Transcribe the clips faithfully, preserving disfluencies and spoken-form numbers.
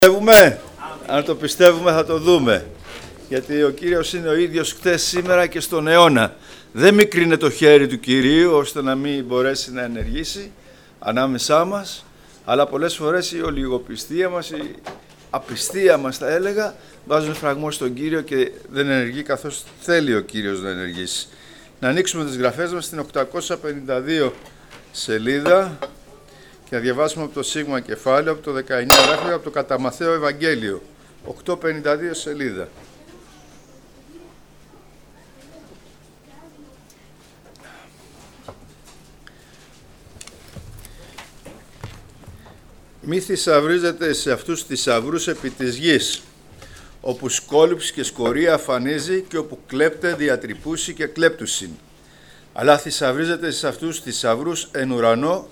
Πιστεύουμε. Αν το πιστεύουμε θα το δούμε. Γιατί ο Κύριος είναι ο ίδιος χθες, σήμερα και στον αιώνα. Δεν μικρύνε το χέρι του Κυρίου ώστε να μην μπορέσει να ενεργήσει ανάμεσά μας, αλλά πολλές φορές η ολιγοπιστία μας, η απιστία μας θα έλεγα, βάζουν φραγμό στον Κύριο και δεν ενεργεί καθώς θέλει ο Κύριος να ενεργήσει. Να ανοίξουμε τις γραφές μας στην οκτακόσια πενήντα δύο σελίδα και να διαβάσουμε από το Σίγμα κεφάλαιο, από το δεκαεννιά γράφει, από το κατά Μαθαίο Ευαγγέλιο, οκτακόσια πενήντα δύο σελίδα. Μη θησαυρίζετε σε αυτούς θησαυρούς επί της γης, όπου σκόλυψη και σκορία αφανίζει και όπου κλέπτε διατρυπούσι και κλέπτουσιν. Αλλά θησαυρίζετε σε αυτούς θησαυρούς εν ουρανό,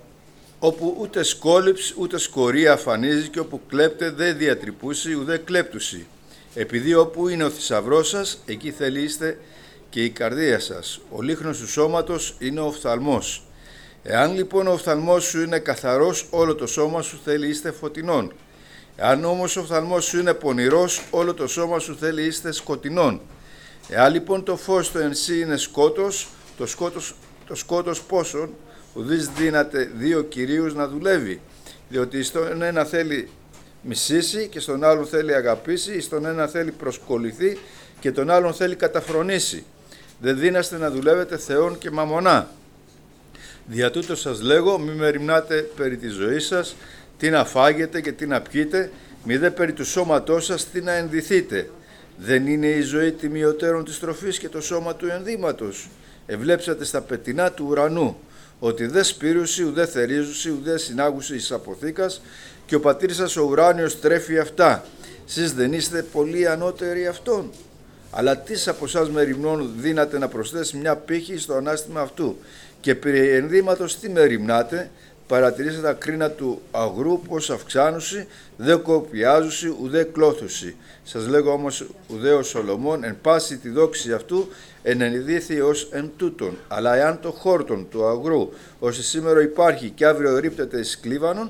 όπου ούτε σκόλυψη ούτε σκορία αφανίζει και όπου κλέπτε δε διατρυπούσι ουδέ κλέπτουσι. Επειδή όπου είναι ο θησαυρός σας, εκεί θέλει είστε και η καρδία σας. Ο λίχνος του σώματος είναι ο οφθαλμός. Εάν λοιπόν ο οφθαλμός σου είναι καθαρός, όλο το σώμα σου θέλει είστε φωτεινών. Εάν όμως ο οφθαλμός σου είναι πονηρός, όλο το σώμα σου θέλει είστε σκοτεινών. Εάν λοιπόν το φως το εν σύ είναι σκότος, το σκότος, το σκότος πόσον, ουδείς δύναται δύο κυρίους να δουλεύει. Διότι στον ένα θέλει μισήσει και στον άλλον θέλει αγαπήσει, στον ένα θέλει προσκοληθεί και τον άλλον θέλει καταφρονήσει. Δεν δύναστε να δουλεύετε Θεόν και μαμονά. Δια τούτο σας λέγω, μη μεριμνάτε περί της ζωής σας, τι να φάγετε και τι να πιείτε, μη δε περί του σώματός σας τι να ενδυθείτε. Δεν είναι η ζωή τιμιωτέρων της τροφής και το σώμα του ενδύματος. Ευλέψατε στα πετεινά του ουρανού, ότι δε σπήρουσι, ουδέ θερίζουσι, ουδέ συνάγουσι εις αποθήκας, και ο πατήρ σας ο ουράνιος τρέφει αυτά. Σεις δεν είστε πολύ ανώτεροι αυτών. Αλλά τις από εσάς μεριμνών δύναται να προσθέσει μια πύχη στο ανάστημα αυτού. Και περί ενδύματος τι μεριμνάτε, παρατηρήσατε τα κρίνα του αγρού πως αυξάνουσι, δε κοπιάζουσι, ουδέ κλώθουσι. Σας λέγω όμως ουδέ ο Σολομών εν πάση τη δόξη αυτού ενενηδήθη ως εν τούτον. Αλλά εάν το χόρτον του αγρού ώστε σήμερα υπάρχει και αύριο ρίπτεται εις κλίβανον,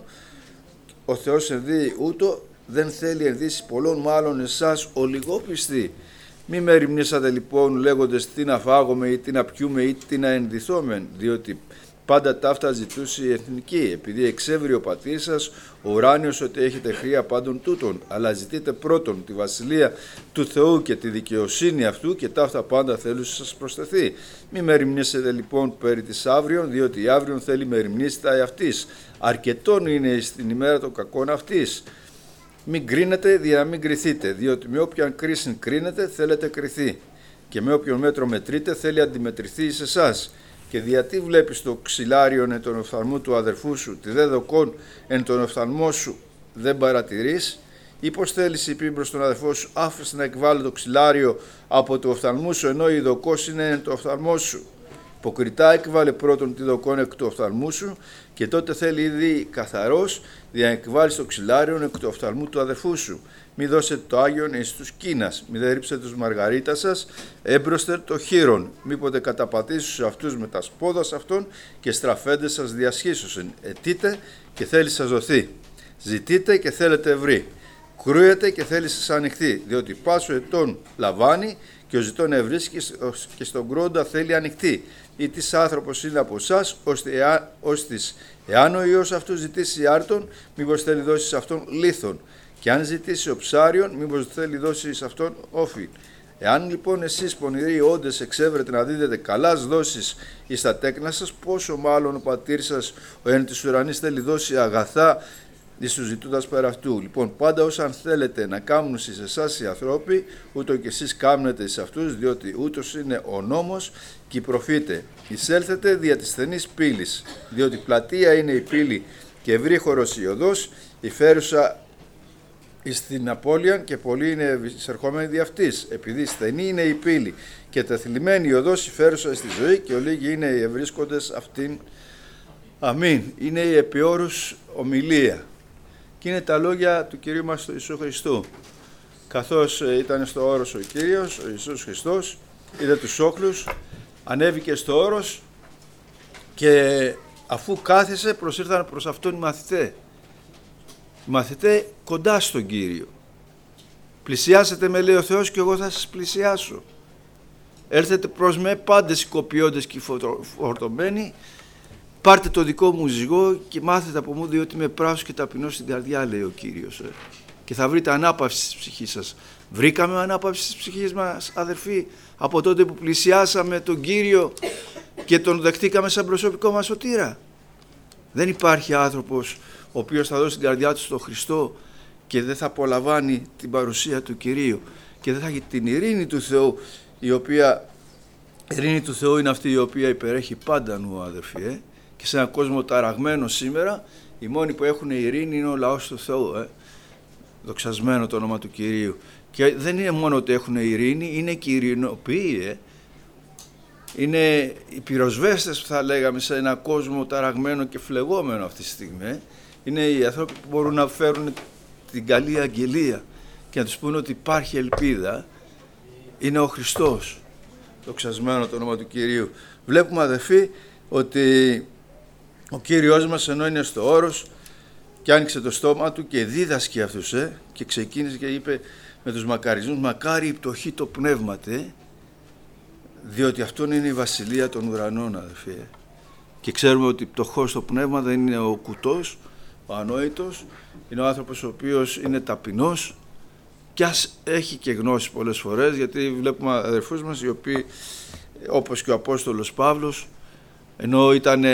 ο Θεός ενδύει ούτω, δεν θέλει ενδύσει πολλών μάλλον εσάς ολιγόπιστοι. Μη μεριμνήσατε λοιπόν λέγοντες τι να φάγουμε ή τι να πιούμε ή τι να ενδυθόμεν, διότι πάντα ταύτα ζητούσε η εθνική, επειδή εξεύρει ο πατήρ σας ο ουράνιος ότι έχετε χρία πάντων τούτων, αλλά ζητείτε πρώτον τη βασιλεία του Θεού και τη δικαιοσύνη αυτού και ταύτα πάντα θέλουν σας προσθεθεί. Μη μεριμνήσετε λοιπόν περί της αύριον, διότι η αύριον θέλει μεριμνήσετε αυτής. Αρκετόν είναι στην ημέρα των κακών αυτής. Μην κρίνετε δια να μην κριθείτε, διότι με όποιαν κρίση κρίνετε θέλετε κριθεί και με όποιον μέτρο μετρείτε θέλει αντιμετρηθεί εις εσάς. Και διατί βλέπεις το ξυλάριον εν τον οφθαλμού του αδερφού σου, τη δε δοκών εν τον οφθαλμό σου δεν παρατηρείς, ή πως θέλεις είπε προς τον αδερφό σου άφησε να εκβάλει το ξυλάριο από το οφθαλμού σου ενώ η δοκός είναι εν το οφθαλμό σου. Υποκριτά εκβάλε πρώτον τη δοκόν εκ του οφθαλμού σου και τότε θέλει ήδη καθαρός δια να εκβάλεις το ξυλάριον εκ του οφθαλμού του αδερφού σου. Μη δώσετε το Άγιον εις τους κίνας, μη δε ρίψετε τους μαργαρίτα σας, έμπροστερ το χείρον, μήποτε καταπατήσεις σε αυτούς με τα σπόδας αυτών και στραφέντες σας διασχίσωσεν. Ετείτε και θέλει σας δοθεί, ζητείτε και θέλετε βρει, κρούετε και θέλει σας ανοιχτεί, διότι πάσο ετών λαμβάνει και ο ζητών ευρίσκει και στον κρόντα θέλει ανοιχτεί. Ή της άνθρωπος είναι από εσάς, ώστε εάν ο Υιός αυτού ζητήσει άρτον, μήπως θέλει δώσει σε αυτόν λίθον. Και αν ζητήσει ο ψάριον, μήπως θέλει δώσει σε αυτόν όφη. Εάν λοιπόν εσείς πονηροί όντες εξεύρετε να δίδετε καλάς δόσεις εις τα τέκνα σας, πόσο μάλλον ο πατήρ σας ο εν της ουρανής θέλει δώσει αγαθά εις τους ζητούντας πέρα αυτού. Λοιπόν, πάντα όσαν θέλετε να κάνουν εις εσάς οι ανθρώποι, ούτω και εσείς κάμνετε εις αυτούς, διότι ούτως είναι ο νόμος και οι προφήτε. Εισέλθετε δια της στενής πύλης, διότι πλατεία είναι η πύλη και ευρύχωρος η οδός, η φέρουσα εις την απώλειαν και πολλοί είναι εισερχόμενοι δι' αυτής, επειδή στενή είναι η πύλη και τεθλιμμένη η οδός η φέρουσα στη ζωή και ολίγοι είναι οι ευρίσκοντες αυτήν. Αμήν. Είναι η επιόρους ομιλία και είναι τα λόγια του Κυρίου μας του Ιησού Χριστού. Καθώς ήταν στο όρος ο Κύριος, ο Ιησούς Χριστός, είδε τους όχλους, ανέβηκε στο όρος και αφού κάθισε προσήρθαν προς αυτόν οι μαθητές οι μαθητές κοντά στον Κύριο. Πλησιάσετε με, λέει ο Θεός, και εγώ θα σας πλησιάσω. Έρθετε προς με πάντες οι κοπιώντες και οι φορτωμένοι, πάρτε το δικό μου ζυγό και μάθετε από μου, διότι είμαι πράσος και ταπεινός στην καρδιά, λέει ο Κύριος. Ε. Και θα βρείτε ανάπαυση στη ψυχή σας. Βρήκαμε ανάπαυση στις ψυχές μας, αδερφοί, από τότε που πλησιάσαμε τον Κύριο και τον δεχτήκαμε σαν προσωπικό μας σωτήρα? Δεν υπάρχει άνθρωπος ο οποίος θα δώσει την καρδιά του στον Χριστό και δεν θα απολαμβάνει την παρουσία του Κυρίου και δεν θα έχει την ειρήνη του Θεού, η οποία η ειρήνη του Θεού είναι αυτή η οποία υπερέχει πάντα νου, αδερφοί. Ε. Και σε έναν κόσμο ταραγμένο σήμερα, οι μόνοι που έχουν ειρήνη είναι ο λαός του Θεού. Ε. Δοξασμένο το όνομα του Κυρίου. Και δεν είναι μόνο ότι έχουν ειρήνη, είναι και ειρηνοποιοί. Ε. Είναι οι πυροσβέστες που θα λέγαμε σε έναν κόσμο ταραγμένο και φλεγόμενο αυτή τη στιγμή. Είναι οι άνθρωποι που μπορούν να φέρουν την καλή αγγελία και να τους πούνε ότι υπάρχει ελπίδα. Είναι ο Χριστός. Δοξασμένο το όνομα του Κυρίου. Βλέπουμε, αδελφοί, ότι ο Κύριος μας, ενώ είναι στο όρος, και άνοιξε το στόμα του και δίδασκε αυτούς, ε, και ξεκίνησε και είπε με τους μακαρισμούς, μακάρι η πτωχή το πνεύματε, διότι αυτόν είναι η βασιλεία των ουρανών, αδελφοί. Ε. Και ξέρουμε ότι πτωχός στο πνεύμα δεν είναι ο κουτός, ο ανόητος, είναι ο άνθρωπος ο οποίος είναι ταπεινός και ας έχει και γνώση πολλές φορές, γιατί βλέπουμε αδερφούς μας οι οποίοι, όπως και ο Απόστολος Παύλος, ενώ ήταν,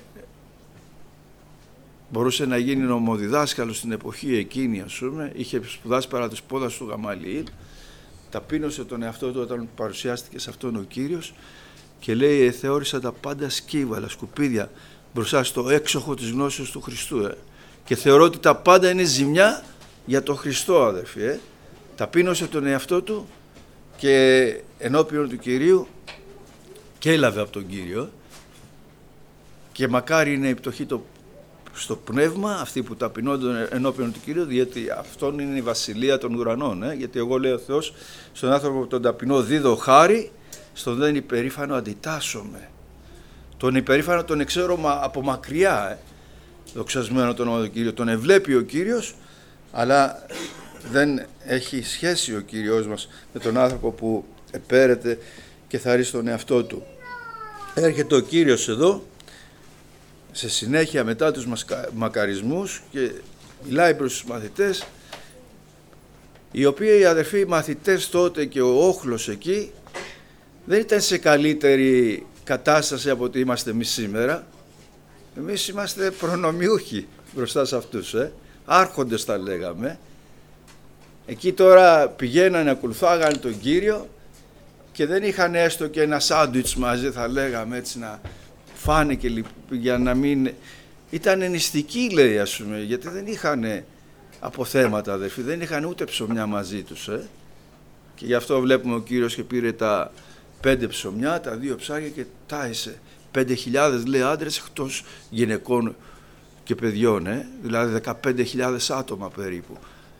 μπορούσε να γίνει νομοδιδάσκαλος στην εποχή εκείνη, ας πούμε, είχε σπουδάσει παρά τους πόδας του Γαμαλιήλ, ταπείνωσε τον εαυτό του όταν παρουσιάστηκε σε αυτόν ο Κύριος και λέει, θεώρησα τα πάντα σκύβαλα, σκουπίδια μπροστά στο έξοχο της γνώσης του Χριστού, ε. Και θεωρώ ότι τα πάντα είναι ζημιά για τον Χριστό, αδερφοί. Ε. Ταπείνωσε τον εαυτό του και ενώπιον του Κυρίου και έλαβε από τον Κύριο, και μακάρι είναι η πτωχή το, στο πνεύμα, αυτοί που ταπεινώνται ενώπιον του Κυρίου, γιατί αυτόν είναι η βασιλεία των ουρανών. Ε. Γιατί εγώ, λέει ο Θεός, στον άνθρωπο που τον ταπεινώ δίδω χάρη, στον δεν υπερήφανο αντιτάσσομαι. Τον υπερήφανο τον εξέρω από μακριά. Ε. Δοξασμένο το όνομα του Κύριου. Τον ευλέπει ο Κύριος, αλλά δεν έχει σχέση ο Κύριος μας με τον άνθρωπο που επέρεται και θαρρεί στον εαυτό του. Έρχεται ο Κύριος εδώ σε συνέχεια μετά τους μακαρισμούς και μιλάει προς τους μαθητές, οι οποίοι, οι αδερφοί μαθητές τότε και ο όχλος εκεί δεν ήταν σε καλύτερη κατάσταση από ότι είμαστε εμείς σήμερα. Εμείς είμαστε προνομιούχοι μπροστά σε αυτούς, ε. Άρχοντες τα λέγαμε. Εκεί τώρα πηγαίνανε, ακολουθάγανε τον Κύριο και δεν είχαν έστω και ένα σάντουιτς μαζί, θα λέγαμε, έτσι να φάνε και για να μην... Ήταν νηστικοί, λέει, ας πούμε, γιατί δεν είχαν αποθέματα, αδερφοί, δεν είχαν ούτε ψωμιά μαζί τους, ε. Και γι' αυτό βλέπουμε ο Κύριος και πήρε τα πέντε ψωμιά, τα δύο ψάρια και τάισε πέντε χιλιάδες, λέει, άντρες εκτός γυναικών και παιδιών, ε? Δηλαδή δεκαπέντε χιλιάδες άτομα περίπου.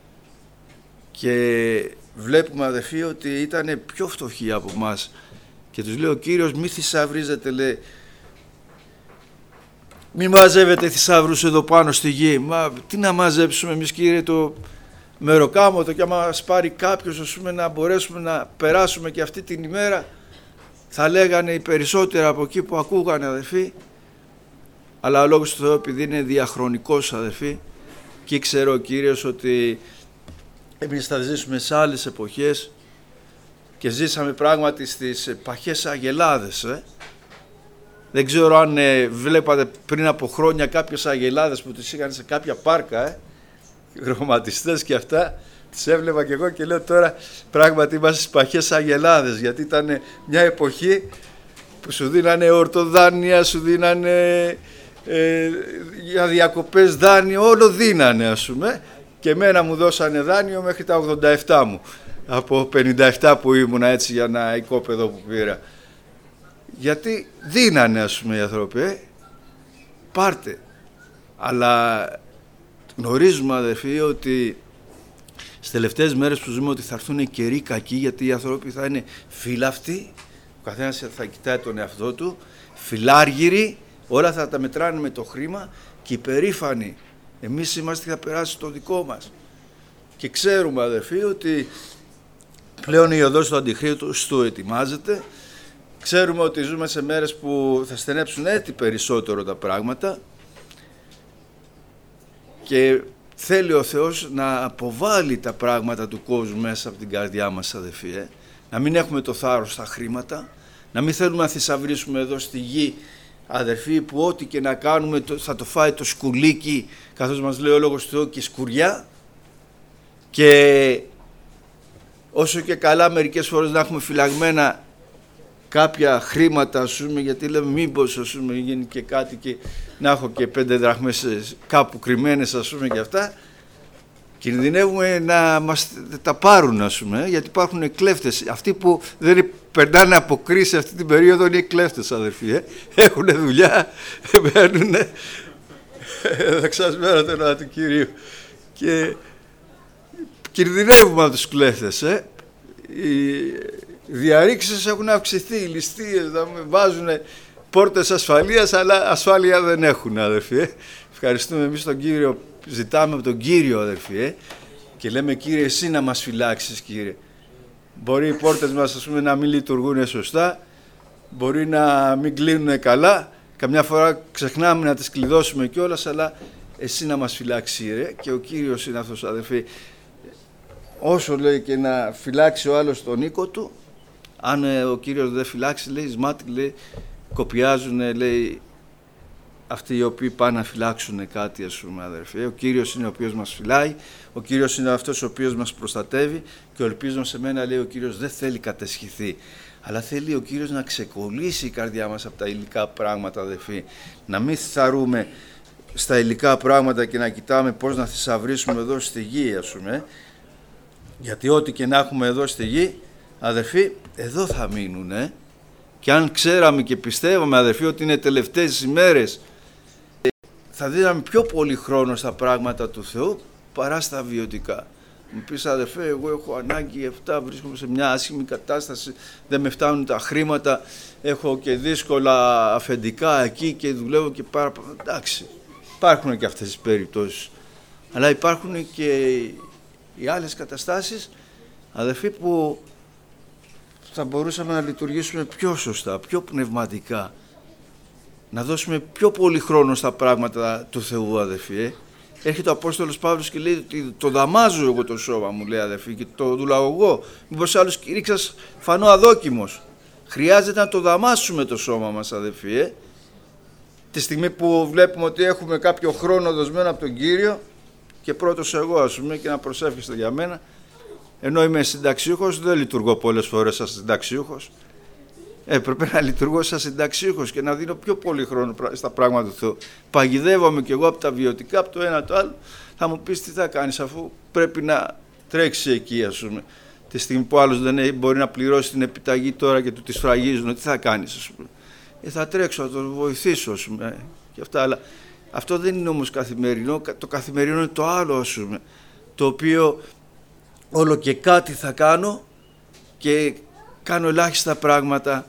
Και βλέπουμε, αδερφοί, ότι ήταν πιο φτωχοί από μας και τους λέει ο Κύριος, μη θησαυρίζετε, λέει, μη μαζεύετε θησαύρους εδώ πάνω στη γη. Μα τι να μαζέψουμε εμείς, Κύριε, το μεροκάμωτο, και άμα μας πάρει κάποιος, ας πούμε, να μπορέσουμε να περάσουμε και αυτή την ημέρα, θα λέγανε οι περισσότεροι από εκεί που ακούγανε, αδερφοί. Αλλά ο Λόγος του Θεού, επειδή είναι διαχρονικός, αδερφοί, και ήξερε ο Κύριος ότι εμείς θα ζήσουμε σε άλλες εποχές και ζήσαμε πράγματι στις παχές αγελάδες. Ε. Δεν ξέρω αν ε, βλέπατε πριν από χρόνια κάποιες αγελάδες που τις είχαν σε κάποια πάρκα, ε, χρωματιστές και αυτά. Τις έβλεπα και εγώ και λέω τώρα πράγματι είμαστε στις παχές αγελάδες, γιατί ήταν μια εποχή που σου δίνανε ορτοδάνεια, σου δίνανε ε, για διακοπές δάνειο, όλο δίνανε, ας πούμε, και εμένα μου δώσανε δάνειο μέχρι τα ογδόντα επτά μου, από πενήντα επτά που ήμουνα, έτσι, για ένα οικόπεδο που πήρα, γιατί δίνανε, ας πούμε, οι άνθρωποι, ε, πάρτε. Αλλά γνωρίζουμε, αδερφοί, ότι στις τελευταίες μέρες που ζούμε ότι θα έρθουν καιροί κακοί, γιατί οι άνθρωποι θα είναι φύλαυτοι, ο καθένας θα κοιτάει τον εαυτό του, φιλάργυροι, όλα θα τα μετράνε με το χρήμα, και υπερήφανοι Εμείς είμαστε και θα περάσει το δικό μας. Και ξέρουμε, αδερφοί, ότι πλέον η οδός του Αντιχρίστου ετοιμάζεται. Ξέρουμε ότι ζούμε σε μέρες που θα στενέψουν έτσι περισσότερο τα πράγματα και θέλει ο Θεός να αποβάλει τα πράγματα του κόσμου μέσα από την καρδιά μας, αδερφοί. Ε? Να μην έχουμε το θάρρος στα χρήματα, να μην θέλουμε να θησαυρίσουμε εδώ στη γη, αδερφοί, που ό,τι και να κάνουμε θα το φάει το σκουλίκι, καθώς μας λέει ο Λόγος του Θεού, και σκουριά. Και όσο και καλά μερικές φορές να έχουμε φυλαγμένα κάποια χρήματα, ας πούμε, γιατί λέμε μήπως, ας πούμε, γίνει και κάτι και να έχω και πέντε δραχμές κάπου κρυμμένες, ας πούμε, και αυτά, κινδυνεύουμε να μας τα πάρουν, ας πούμε, γιατί υπάρχουν κλέφτες. Αυτοί που δεν περνάνε από κρίση αυτή την περίοδο είναι οι κλέφτες, αδερφοί. Ε. Έχουν δουλειά, παίρνουν δοξασμένο το όνομα του Κυρίου. Και κινδυνεύουμε από τους κλέφτες. Ε. Οι διαρρήξεις έχουν αυξηθεί, οι ληστείες βάζουν πόρτες ασφαλείας, αλλά ασφάλεια δεν έχουν, αδερφοί. Ε. Ευχαριστούμε εμείς τον Κύριο, ζητάμε από τον Κύριο, αδερφοί, ε, και λέμε, Κύριε, εσύ να μας φυλάξεις, Κύριε. Μπορεί οι πόρτες μας, ας πούμε, να μην λειτουργούν σωστά, μπορεί να μην κλείνουν καλά, καμιά φορά ξεχνάμε να τις κλειδώσουμε κιόλας, αλλά εσύ να μας φυλάξει, Κύριε. Και ο Κύριος είναι αυτός, αδερφοί. Όσο, λέει, και να φυλάξει ο άλλος τον οίκο του, αν ε, ο Κύριος δεν φυλάξει, λέει, σμάτι, λέει, κοπιάζουν, λέει, αυτοί οι οποίοι πάνε να φυλάξουν κάτι, ας πούμε, αδερφοί. Ο Κύριος είναι ο οποίος μας φυλάει, ο Κύριος είναι αυτός ο οποίος μας προστατεύει και ελπίζω σε μένα, λέει, ο Κύριος δεν θέλει κατεσχυθεί, αλλά θέλει ο Κύριος να ξεκολλήσει η καρδιά μας από τα υλικά πράγματα, αδερφοί. Να μην θαρρούμε στα υλικά πράγματα και να κοιτάμε πώς να θησαυρίσουμε εδώ στη γη, ας πούμε, γιατί ό,τι και να έχουμε εδώ στη γη, αδερφοί, εδώ θα μείνουν, ε? Και αν ξέραμε και πιστεύαμε, αδερφοί, ότι είναι τελευταίες ημέρες, θα δίναμε πιο πολύ χρόνο στα πράγματα του Θεού παρά στα βιωτικά. Μου πεις, αδερφέ, εγώ έχω ανάγκη αυτά, βρίσκομαι σε μια άσχημη κατάσταση, δεν με φτάνουν τα χρήματα, έχω και δύσκολα αφεντικά εκεί και δουλεύω και πάρα πολύ. Εντάξει, υπάρχουν και αυτές τις περιπτώσεις, αλλά υπάρχουν και οι άλλες καταστάσεις, αδερφοί, που θα μπορούσαμε να λειτουργήσουμε πιο σωστά, πιο πνευματικά, να δώσουμε πιο πολύ χρόνο στα πράγματα του Θεού, αδερφοί. Ε. Έρχεται ο Απόστολος Παύλος και λέει ότι το δαμάζω εγώ το σώμα μου, λέει, αδερφοί, και το δουλάω εγώ. Μήπως άλλος κηρύξας φανώ αδόκιμος. Χρειάζεται να το δαμάσουμε το σώμα μας, αδερφοί. Ε. Τη στιγμή που βλέπουμε ότι έχουμε κάποιο χρόνο δοσμένο από τον Κύριο, και πρώτος εγώ, ας πούμε, και να προσεύχεστε για μένα, ενώ είμαι συνταξιούχος, δεν λειτουργώ πολλές φορές σαν συνταξιούχος. Έπρεπε να λειτουργώ σαν συνταξιούχος και να δίνω πιο πολύ χρόνο στα πράγματα του Θεού. Παγιδεύομαι κι εγώ από τα βιωτικά, από το ένα το άλλο. Θα μου πεις, τι θα κάνεις, αφού πρέπει να τρέξει εκεί, ας πούμε. Τη στιγμή που άλλος δεν έχει, μπορεί να πληρώσει την επιταγή τώρα και του τη σφραγίζουν, τι θα κάνεις, ας πούμε. Ε, θα τρέξω, θα τον βοηθήσω, ας πούμε. Και αυτά, αλλά αυτό δεν είναι όμως καθημερινό. Το καθημερινό είναι το άλλο, ας πούμε. Το οποίο όλο και κάτι θα κάνω και κάνω ελάχιστα πράγματα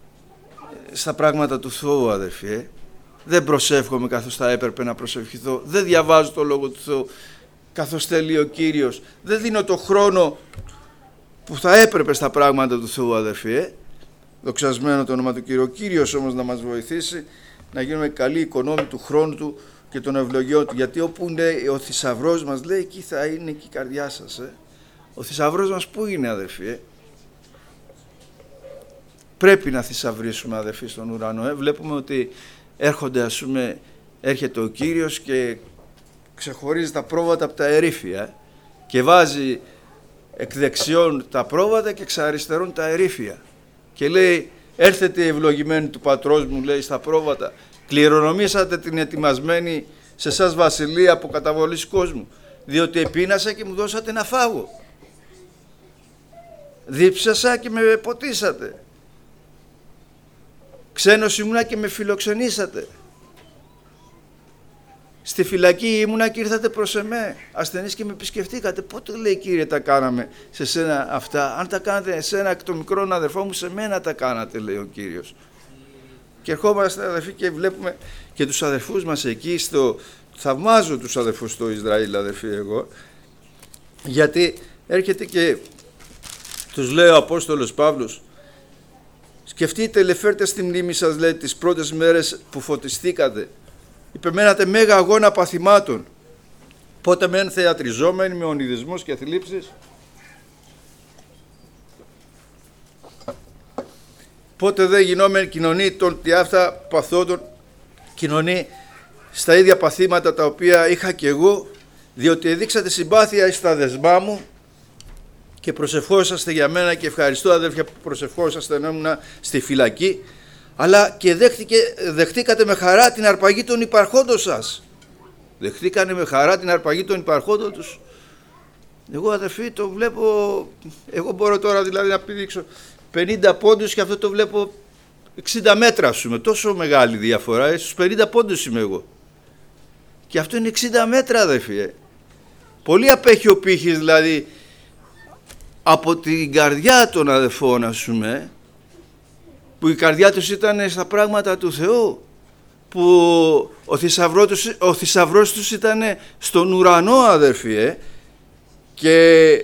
στα πράγματα του Θεού, αδερφοί. Ε. Δεν προσεύχομαι καθώς θα έπρεπε να προσευχηθώ. Δεν διαβάζω το Λόγο του Θεού καθώς θέλει ο Κύριος. Δεν δίνω το χρόνο που θα έπρεπε στα πράγματα του Θεού, αδερφοί. Ε. Δοξασμένο το όνομα του Κύριου. Ο Κύριος όμως να μας βοηθήσει να γίνουμε καλοί οικονόμοι του χρόνου Του και των ευλογιών Του. Γιατί όπου είναι ο θησαυρός μας, λέει, εκεί θα είναι και η καρδιά σας. Ε. Ο θησαυρός μας πού είναι, αδερφοί. Ε? Πρέπει να θησαυρίσουμε, αδερφοί, στον ουρανό. Ε? Βλέπουμε ότι έρχονται, ας πούμε, έρχεται ο Κύριος και ξεχωρίζει τα πρόβατα από τα ερήφια. Ε? Και βάζει εκ δεξιών τα πρόβατα και εξ αριστερών τα ερήφια. Και λέει, έρθετε ευλογημένοι του Πατρός μου, λέει, στα πρόβατα. Κληρονομήσατε την ετοιμασμένη σε εσάς βασιλεία από καταβολής κόσμου. Διότι επείνασα και μου δώσατε να φάγω. Δίψασα και με ποτίσατε. Ξένος ήμουνα και με φιλοξενήσατε. Στη φυλακή ήμουνα και ήρθατε προς εμέ. Ασθενείς και με επισκεφτήκατε. Πότε, λέει, Κύριε, τα κάναμε σε σένα αυτά? Αν τα κάνατε εσένα εκ των μικρών αδερφών μου, σε μένα τα κάνατε, λέει ο Κύριος. Και ερχόμαστε, αδερφοί, και βλέπουμε και τους αδερφούς μας εκεί στο θαυμάζω τους αδερφούς στο Ισραήλ, αδερφοί, εγώ, γιατί έρχεται και τους λέει ο Απόστολος Παύλος, σκεφτείτε, λεφέρτε στη μνήμη σας, λέει, τις πρώτες μέρες που φωτιστήκατε, υπεμένατε μέγα αγώνα παθημάτων, πότε μεν θεατριζόμενοι με ονειδισμούς και θλίψεις, πότε δεν γινόμενη κοινωνή των τιάφτα παθόντων, κοινωνή στα ίδια παθήματα τα οποία είχα και εγώ, διότι δείξατε συμπάθεια στα δεσμά μου και προσευχόσαστε για μένα, και ευχαριστώ, αδέρφια, που προσευχόσαστε να ήμουν στη φυλακή, αλλά και δέχτηκε, δεχτήκατε με χαρά την αρπαγή των υπαρχόντων σας. Δεχτήκανε με χαρά την αρπαγή των υπαρχόντων τους. Εγώ, αδερφοί, το βλέπω, εγώ μπορώ τώρα δηλαδή να πηδήξω πενήντα πόντους και αυτό το βλέπω εξήντα μέτρα, ας πούμε, τόσο μεγάλη διαφορά, στους πενήντα πόντους είμαι εγώ. Και αυτό είναι εξήντα μέτρα, αδερφοί. Ε. Πολύ απέχει ο πύχης, δηλαδή, από την καρδιά των αδερφών, ας πούμε, που η καρδιά τους ήταν στα πράγματα του Θεού, που ο θησαυρός τους, ο θησαυρός τους ήταν στον ουρανό, αδερφοί, ε, και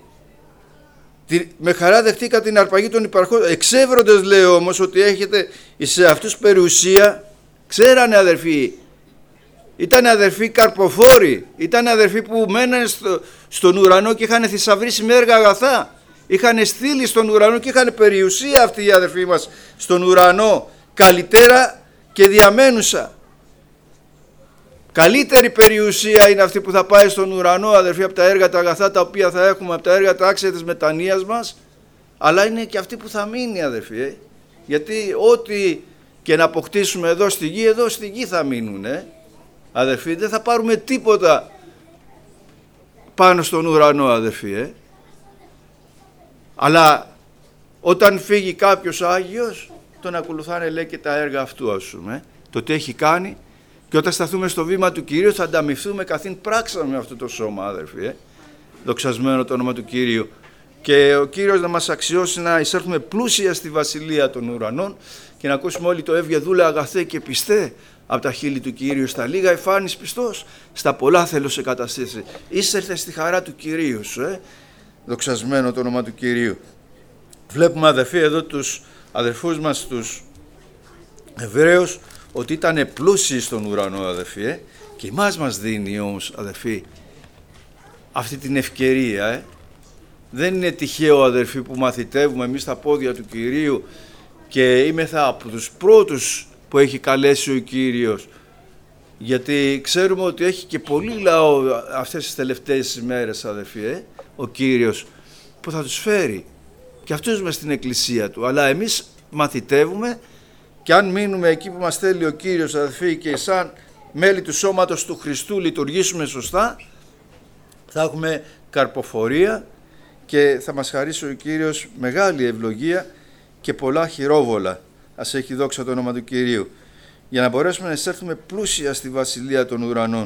με χαρά δεχτήκα την αρπαγή των υπαρχόντων. Εξεύροντες, λέει όμως, ότι έχετε σε αυτούς περιουσία. Ξέρανε, αδερφοί, ήταν αδερφοί καρποφόροι, ήταν αδερφοί που μένανε στο, στον ουρανό και είχαν θησαυρίσει με έργα αγαθά, είχαν στείλει στον ουρανό και είχαν περιουσία αυτοί οι αδερφοί μας στον ουρανό, καλυτέρα και διαμένουσα. Καλύτερη περιουσία είναι αυτή που θα πάει στον ουρανό, αδερφοί, από τα έργα τα αγαθά τα οποία θα έχουμε, από τα έργα τα άξια της μετανοίας μας, αλλά είναι και αυτή που θα μείνει, αδερφοί, ε? γιατί ό,τι και να αποκτήσουμε εδώ στη γη, εδώ στη γη θα μείνουν, ε? αδερφοί, δεν θα πάρουμε τίποτα πάνω στον ουρανό, αδερφοί, ε? αλλά όταν φύγει κάποιος Άγιος, τον ακολουθάνε, λέει, και τα έργα αυτού, ας πούμε, το τι έχει κάνει. Και όταν σταθούμε στο βήμα του Κυρίου θα ανταμυφθούμε καθήν πράξαμε αυτό το σώμα, αδερφοί, ε? δοξασμένο το όνομα του Κυρίου. Και ο Κύριος να μας αξιώσει να εισέλθουμε πλούσια στη βασιλεία των ουρανών και να ακούσουμε όλοι το έβγε δούλε αγαθέ και πιστέ από τα χείλη του Κυρίου. Στα λίγα εφάνεις πιστός, στα πολλά θέλω σε καταστήσει. Εισέλθε στη χαρά του Κυρίου σου, ε? δοξασμένο το όνομα του Κυρίου. Βλέπουμε, αδερφοί, εδώ τους αδερφούς μας τους Εβραίους, ότι ήταν πλούσιοι στον ουρανό, αδερφοί, ε? και εμάς μας δίνει όμως, αδερφοί, αυτή την ευκαιρία. Ε? Δεν είναι τυχαίο, αδερφοί, που μαθητεύουμε εμείς τα πόδια του Κυρίου και είμεθα από τους πρώτους που έχει καλέσει ο Κύριος, γιατί ξέρουμε ότι έχει και πολύ λαό αυτές τις τελευταίες ημέρες, αδερφοί, ε? ο Κύριος, που θα τους φέρει και αυτούς μες στην εκκλησία του, αλλά εμείς μαθητεύουμε. Και αν μείνουμε εκεί που μας θέλει ο Κύριος, αδελφοί, και σαν μέλη του σώματος του Χριστού λειτουργήσουμε σωστά, θα έχουμε καρποφορία και θα μας χαρίσει ο Κύριος μεγάλη ευλογία και πολλά χειρόβολα. Ας έχει δόξα το όνομα του Κυρίου. Για να μπορέσουμε να εισέλθουμε πλούσια στη βασιλεία των ουρανών.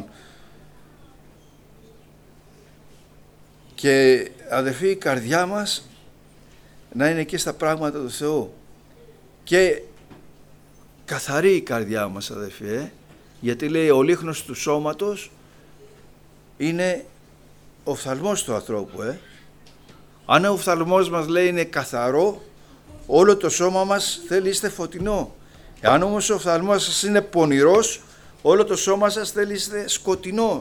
Και, αδελφοί, η καρδιά μας να είναι και στα πράγματα του Θεού. Και καθαρή η καρδιά μας, αδελφοί, ε? γιατί λέει ο λίχνος του σώματος είναι ο οφθαλμός του ανθρώπου. Ε? Αν ο οφθαλμός μας, λέει, είναι καθαρό, όλο το σώμα μας θέλει είστε φωτεινό. Εάν όμως ο οφθαλμός σας είναι πονηρός, όλο το σώμα σας θέλει είστε σκοτεινό.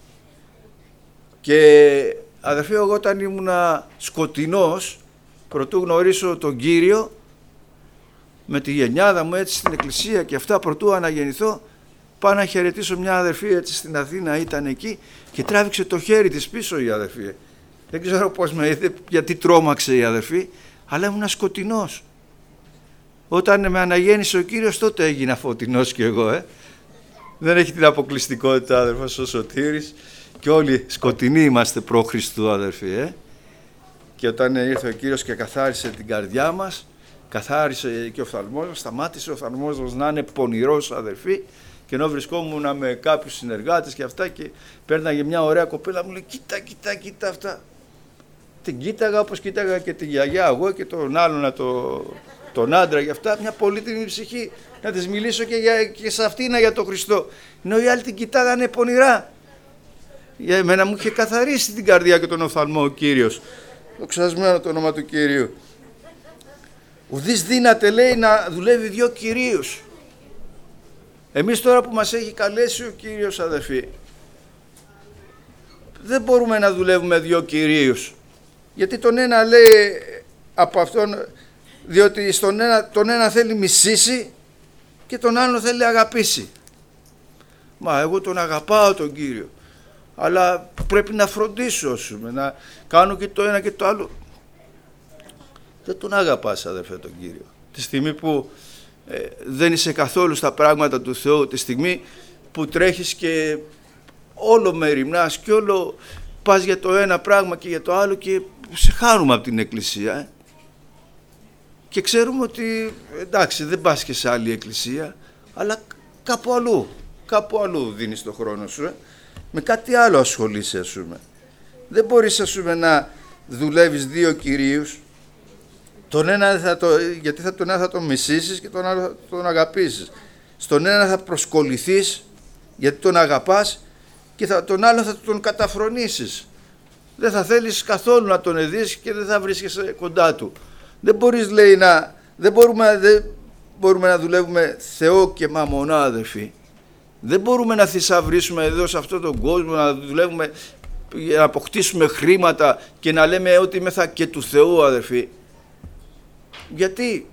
Και, αδελφοί, εγώ όταν ήμουνα σκοτεινός, προτού γνωρίσω τον Κύριο, με τη γενιάδα μου έτσι στην εκκλησία και αυτά, προτού αναγεννηθώ, πάω να χαιρετήσω μια αδερφή έτσι στην Αθήνα, ήταν εκεί και τράβηξε το χέρι της πίσω η αδερφή. Δεν ξέρω πώς με είδε, γιατί τρόμαξε η αδερφή, αλλά ήμουν σκοτεινός. Όταν με αναγέννησε ο Κύριος, τότε έγινα φωτεινός κι εγώ. Ε. Δεν έχει την αποκλειστικότητα, αδερφός, ο Σωτήρης, και όλοι σκοτεινοί είμαστε προ Χριστού, αδερφοί. Ε. Και όταν ήρθε ο Κύριος και καθάρισε την καρδιά μας, καθάρισε και ο οφθαλμός μας, σταμάτησε ο οφθαλμός μας να είναι πονηρός, αδερφοί, και ενώ βρισκόμουν με κάποιους συνεργάτες και αυτά και πέρναγε μια ωραία κοπέλα, μου λέει κοίτα, κοίτα, κοίτα αυτά. Την κοίταγα όπως κοίταγα και τη γιαγιά εγώ και τον άλλο να το τον άντρα για αυτά, μια πολύτιμη ψυχή, να της μιλήσω και, για, και σε αυτήν για τον Χριστό. Ενώ οι άλλοι την κοιτάγανε πονηρά. Για εμένα μου είχε καθαρίσει την καρδιά και τον οφθαλμό ο Κύριος. Δοξασμένο το όνομα του Κυρίου. Ουδής δύναται, λέει, να δουλεύει δυο κυρίους. Εμείς τώρα που μας έχει καλέσει ο Κύριος, αδερφοί, δεν μπορούμε να δουλεύουμε δυο κυρίους. Γιατί τον ένα λέει από αυτόν, διότι στον ένα, τον ένα θέλει μισήσει και τον άλλο θέλει αγαπήσει. Μα εγώ τον αγαπάω τον Κύριο, αλλά πρέπει να φροντίσω, να κάνω και το ένα και το άλλο. Δεν τον αγαπάς, αδερφέ, τον Κύριο. Τη στιγμή που ε, δεν είσαι καθόλου στα πράγματα του Θεού, τη στιγμή που τρέχεις και όλο μεριμνάς και όλο πας για το ένα πράγμα και για το άλλο και σε χάνουμε από την εκκλησία. Ε. Και ξέρουμε ότι εντάξει, δεν πας και σε άλλη εκκλησία, αλλά κάπου αλλού, κάπου αλλού δίνεις το χρόνο σου. Ε. Με κάτι άλλο ασχολείσαι, ας πούμε. Δεν μπορείς, ας πούμε, να δουλεύεις δύο κυρίους. Τον ένα θα το, γιατί θα, τον ένα θα τον μισήσεις και τον άλλο θα τον αγαπήσεις. Στον ένα θα προσκοληθείς γιατί τον αγαπάς και θα, τον άλλο θα τον καταφρονήσεις. Δεν θα θέλεις καθόλου να τον δεις και δεν θα βρίσκεσαι κοντά του. Δεν μπορείς, λέει, να, δεν μπορούμε, δεν μπορούμε να δουλεύουμε Θεό και μαμονά, αδερφοί. Δεν μπορούμε να θησαυρίσουμε εδώ σε αυτόν τον κόσμο, να δουλεύουμε για να αποκτήσουμε χρήματα και να λέμε ότι είμεθα και του Θεού, αδερφοί. Γιατί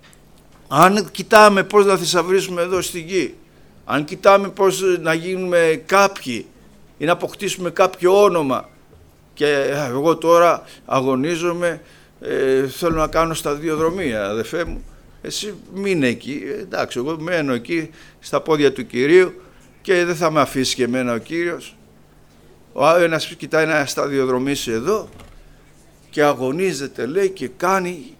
αν κοιτάμε πώς να θησαυρίσουμε εδώ στη γη, αν κοιτάμε πώς να γίνουμε κάποιοι ή να αποκτήσουμε κάποιο όνομα και εγώ τώρα αγωνίζομαι, ε, θέλω να κάνω σταδιοδρομία, αδερφέ μου, εσύ μείνε εκεί, εντάξει, εγώ μένω εκεί στα πόδια του Κυρίου και δεν θα με αφήσει και εμένα ο Κύριος. Ο ένας κοιτάει να σταδιοδρομήσει εδώ και αγωνίζεται, λέει, και κάνει,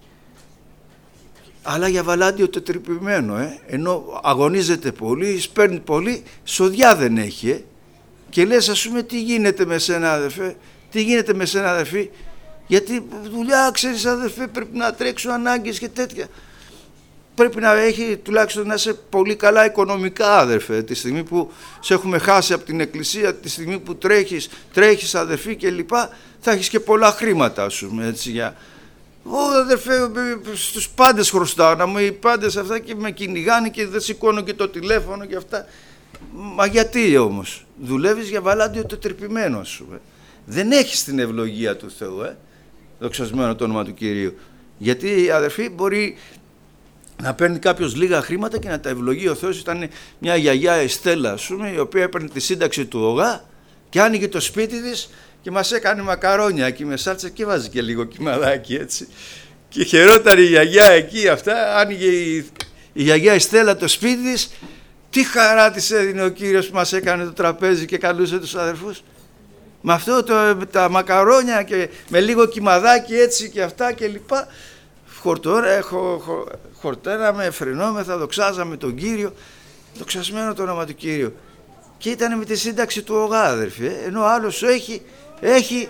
αλλά για βαλάντιο τετρυπημένο, ε. Ενώ αγωνίζεται πολύ, σπέρνει πολύ, σοδιά δεν έχει, ε. Και λες, ας πούμε, τι γίνεται με σένα, αδερφέ, τι γίνεται με σένα, αδερφή, γιατί δουλειά, ξέρεις, αδερφέ, πρέπει να τρέξουν ανάγκες και τέτοια. Πρέπει να έχει τουλάχιστον να είσαι πολύ καλά οικονομικά, αδερφέ, τη στιγμή που σε έχουμε χάσει από την εκκλησία, τη στιγμή που τρέχεις, τρέχεις, αδερφή, και λοιπά, θα έχεις και πολλά χρήματα, ας πούμε, έτσι, για... Ω, αδερφέ, στους πάντες χρωστάω, να μου οι πάντες αυτά και με κυνηγάνε και δεν σηκώνω και το τηλέφωνο και αυτά. Μα γιατί όμως, δουλεύεις για βαλάντιο τετρυπημένο, ας πούμε. Δεν έχεις την ευλογία του Θεού, ε, δοξασμένο το όνομα του Κυρίου. Γιατί, αδερφοί, μπορεί να παίρνει κάποιος λίγα χρήματα και να τα ευλογεί ο Θεός. Ήταν μια γιαγιά Εστέλα, ας πούμε, η οποία έπαιρνε τη σύνταξη του ΟΓΑ και άνοιγε το σπίτι της και μας έκανε μακαρόνια εκεί με σάλτσα και βάζει και λίγο κυμαδάκι, έτσι. Και χαιρόταν η γιαγιά εκεί, αυτά, άνοιγε η, η γιαγιά Εστέλα το σπίτι της. Τι χαρά της έδινε ο Κύριος που μας έκανε το τραπέζι και καλούσε τους αδερφούς. Με αυτό το, τα μακαρόνια και με λίγο κυμαδάκι, έτσι, και αυτά και λοιπά. Χορτόρα, χο, χο, χορταίναμε, φρενόμεθα, δοξάζαμε τον Κύριο, δοξασμένο το όνομα του Κύριου. Και ήταν με τη σύνταξη του ΟΓΑ, αδερφοί, ε, ενώ άλλος έχει, έχει,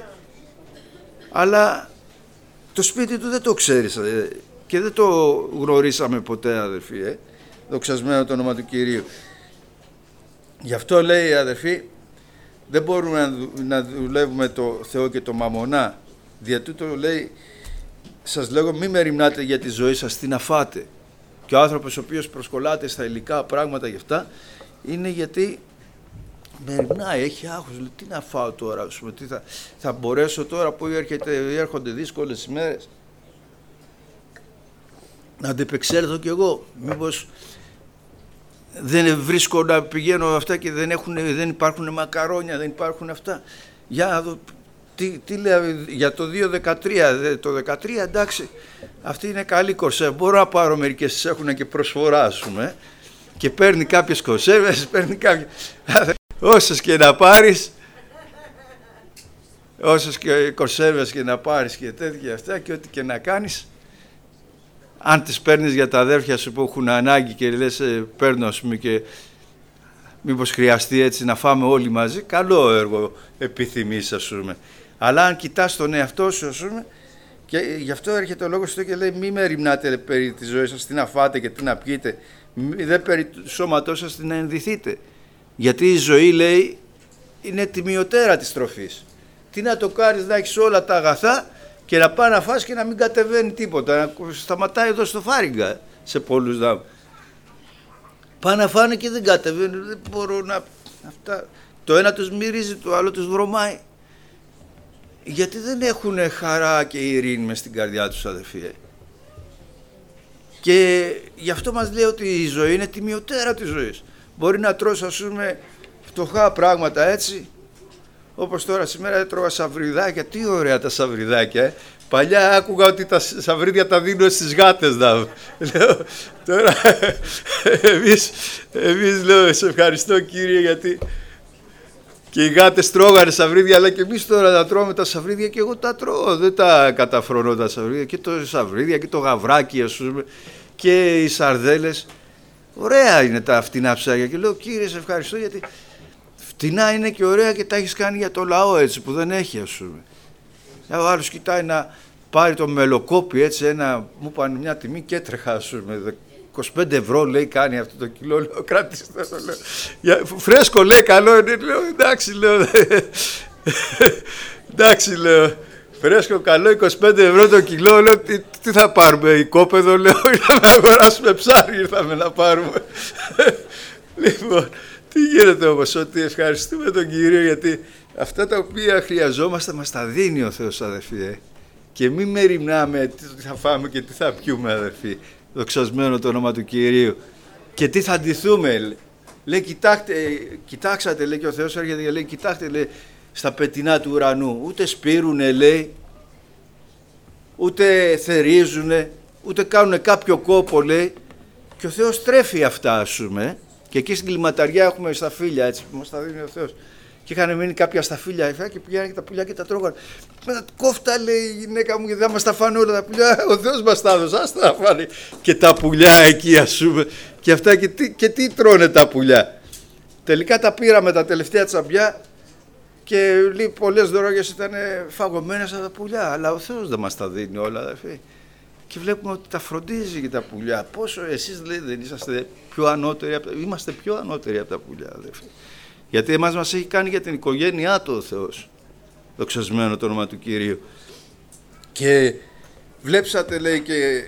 αλλά το σπίτι του δεν το ξέρεις, ε, και δεν το γνωρίσαμε ποτέ, αδερφοί, ε, δοξασμένο το όνομα του Κυρίου. Γι' αυτό, λέει, αδερφοί, δεν μπορούμε να δουλεύουμε το Θεό και το μαμονά. Δια τούτο, λέει, σας λέγω, μη μεριμνάτε για τη ζωή σας, τι να φάτε. Και ο άνθρωπος ο οποίος προσκολάται στα υλικά πράγματα γι' αυτά, είναι γιατί μεριμνάει, έχει άγχος, λέει, τι να φάω τώρα, πούμε, τι θα, θα μπορέσω τώρα που έρχεται, έρχονται δύσκολες ημέρες να αντεπεξέλθω κι εγώ, μήπως δεν βρίσκω να πηγαίνω αυτά και δεν, έχουν, δεν υπάρχουν μακαρόνια, δεν υπάρχουν αυτά. Για να δω τι, τι λέει για το δύο δεκατρία. Το δεκατρία, εντάξει, αυτή είναι καλή κορσέ. Μπορώ να πάρω μερικές, τις έχουν και προσφορά, ας πούμε. Και παίρνει κάποιες κονσέρβες, παίρνει κάποιες... Όσες και να πάρεις, όσες και κονσέρβες και να πάρεις και τέτοια αυτά και ό,τι και να κάνεις, αν τις παίρνεις για τα αδέρφια σου που έχουν ανάγκη και λες, ε, παίρνω, ας πούμε, και μήπως χρειαστεί έτσι να φάμε όλοι μαζί, καλό έργο επιθυμείς, ας πούμε. Αλλά αν κοιτάς τον εαυτό σου, ας πούμε, Και γι' αυτό έρχεται ο λόγος του και λέει μη μεριμνάτε περί της ζωής σας, τι να φάτε και τι να πιείτε, δεν περί του σώματός σας τι να ενδυθείτε. Γιατί η ζωή, λέει, είναι τιμιωτέρα της τροφής. Τι να το κάνεις να έχεις όλα τα αγαθά και να πάει να φας και να μην κατεβαίνει τίποτα, να σταματάει εδώ στο Φάριγγα σε πολλούς να... Πάνε να φάνε και δεν κατεβαίνει, δεν μπορώ να... Αυτά... Το ένα τους μυρίζει, το άλλο τους βρωμάει. Γιατί δεν έχουν χαρά και ειρήνη μες στην καρδιά τους, αδερφοί. Και γι' αυτό μας λέει ότι η ζωή είναι τιμιωτέρα της ζωής. Μπορεί να τρως, ας πούμε, φτωχά πράγματα έτσι, όπως τώρα σήμερα έτρωγα σαβριδάκια. Τι ωραία τα σαβριδάκια, ε. Παλιά άκουγα ότι τα σαβρίδια τα δίνουν στις γάτες. Να. Λέω, τώρα εμείς, εμείς λέω, σε ευχαριστώ Κύριε, γιατί και οι γάτες τρώγανε σαβρίδια, αλλά και εμείς τώρα τα τρώμε τα σαβρίδια και εγώ τα τρώω. Δεν τα καταφρονώ τα σαβρίδια, και το σαβρίδια και το γαβράκι, ας πούμε, και οι σαρδέλες. Ωραία είναι τα φτηνά ψάρια και λέω Κύριε σε ευχαριστώ, γιατί φτηνά είναι και ωραία και τα έχεις κάνει για το λαό έτσι που δεν έχει, ας πούμε. Ο άλλος κοιτάει να πάρει το μελοκόπι έτσι, ένα, μου είπαν μια τιμή και έτρεχα, ας πούμε, είκοσι πέντε ευρώ λέει κάνει αυτό το κιλό, λέω κρατήστε το, λέω. Για, φρέσκο λέει, καλό είναι, λέω εντάξει, λέω, εντάξει, λέω, φρέσκο καλό, είκοσι πέντε ευρώ το κιλό, λέω τι, τι θα πάρουμε, οικόπεδο, λέω, ήρθαμε να αγοράσουμε ψάρι, ήρθαμε να πάρουμε. Λοιπόν, τι γίνεται όμως, ότι ευχαριστούμε τον Κύριο, γιατί αυτά τα οποία χρειαζόμαστε μας τα δίνει ο Θεός, αδερφοί, ε. Και μην μεριμνάμε τι θα φάμε και τι θα πιούμε, αδερφοί. Δοξασμένο το όνομα του Κυρίου. Και τι θα ντυθούμε, λέει. Λέει, κοιτάξτε, κοιτάξατε, λέει, και ο Θεός έρχεται και λέει, κοιτάξτε, λέει, στα πετεινά του ουρανού. Ούτε σπείρουνε, λέει, ούτε θερίζουνε, ούτε κάνουνε κάποιο κόπο, λέει. Και ο Θεός τρέφει αυτά, ας πούμε. Και εκεί στην κλιματαριά έχουμε σταφύλια, έτσι, που μας τα δίνει ο Θεός. Και είχαν μείνει κάποια σταφύλια και πήγαιναν και τα πουλιά και τα τρώγανε. Μετά κόφτα, λέει η γυναίκα μου, και δεν μας τα φάνε όλα τα πουλιά. Ο Θεός μας τα έδωσε, ας τα φάνε. Και τα πουλιά εκεί, ας πούμε. Και αυτά και τι, και τι τρώνε τα πουλιά. Τελικά τα πήραμε τα τελευταία τσαμπιά και λέει, πολλές δωρόγες ήταν φαγωμένες από τα πουλιά. Αλλά ο Θεός δεν μας τα δίνει όλα, αδερφοί. Και βλέπουμε ότι τα φροντίζει και τα πουλιά. Πόσο εσείς, λέει, δεν είσαστε πιο ανώτεροι από τα... Είμαστε πιο ανώτεροι από τα πουλιά, αδερφοί. Γιατί εμάς μας έχει κάνει για την οικογένειά του ο Θεός. Δοξασμένο το όνομα του Κυρίου. Και βλέψατε, λέει, και...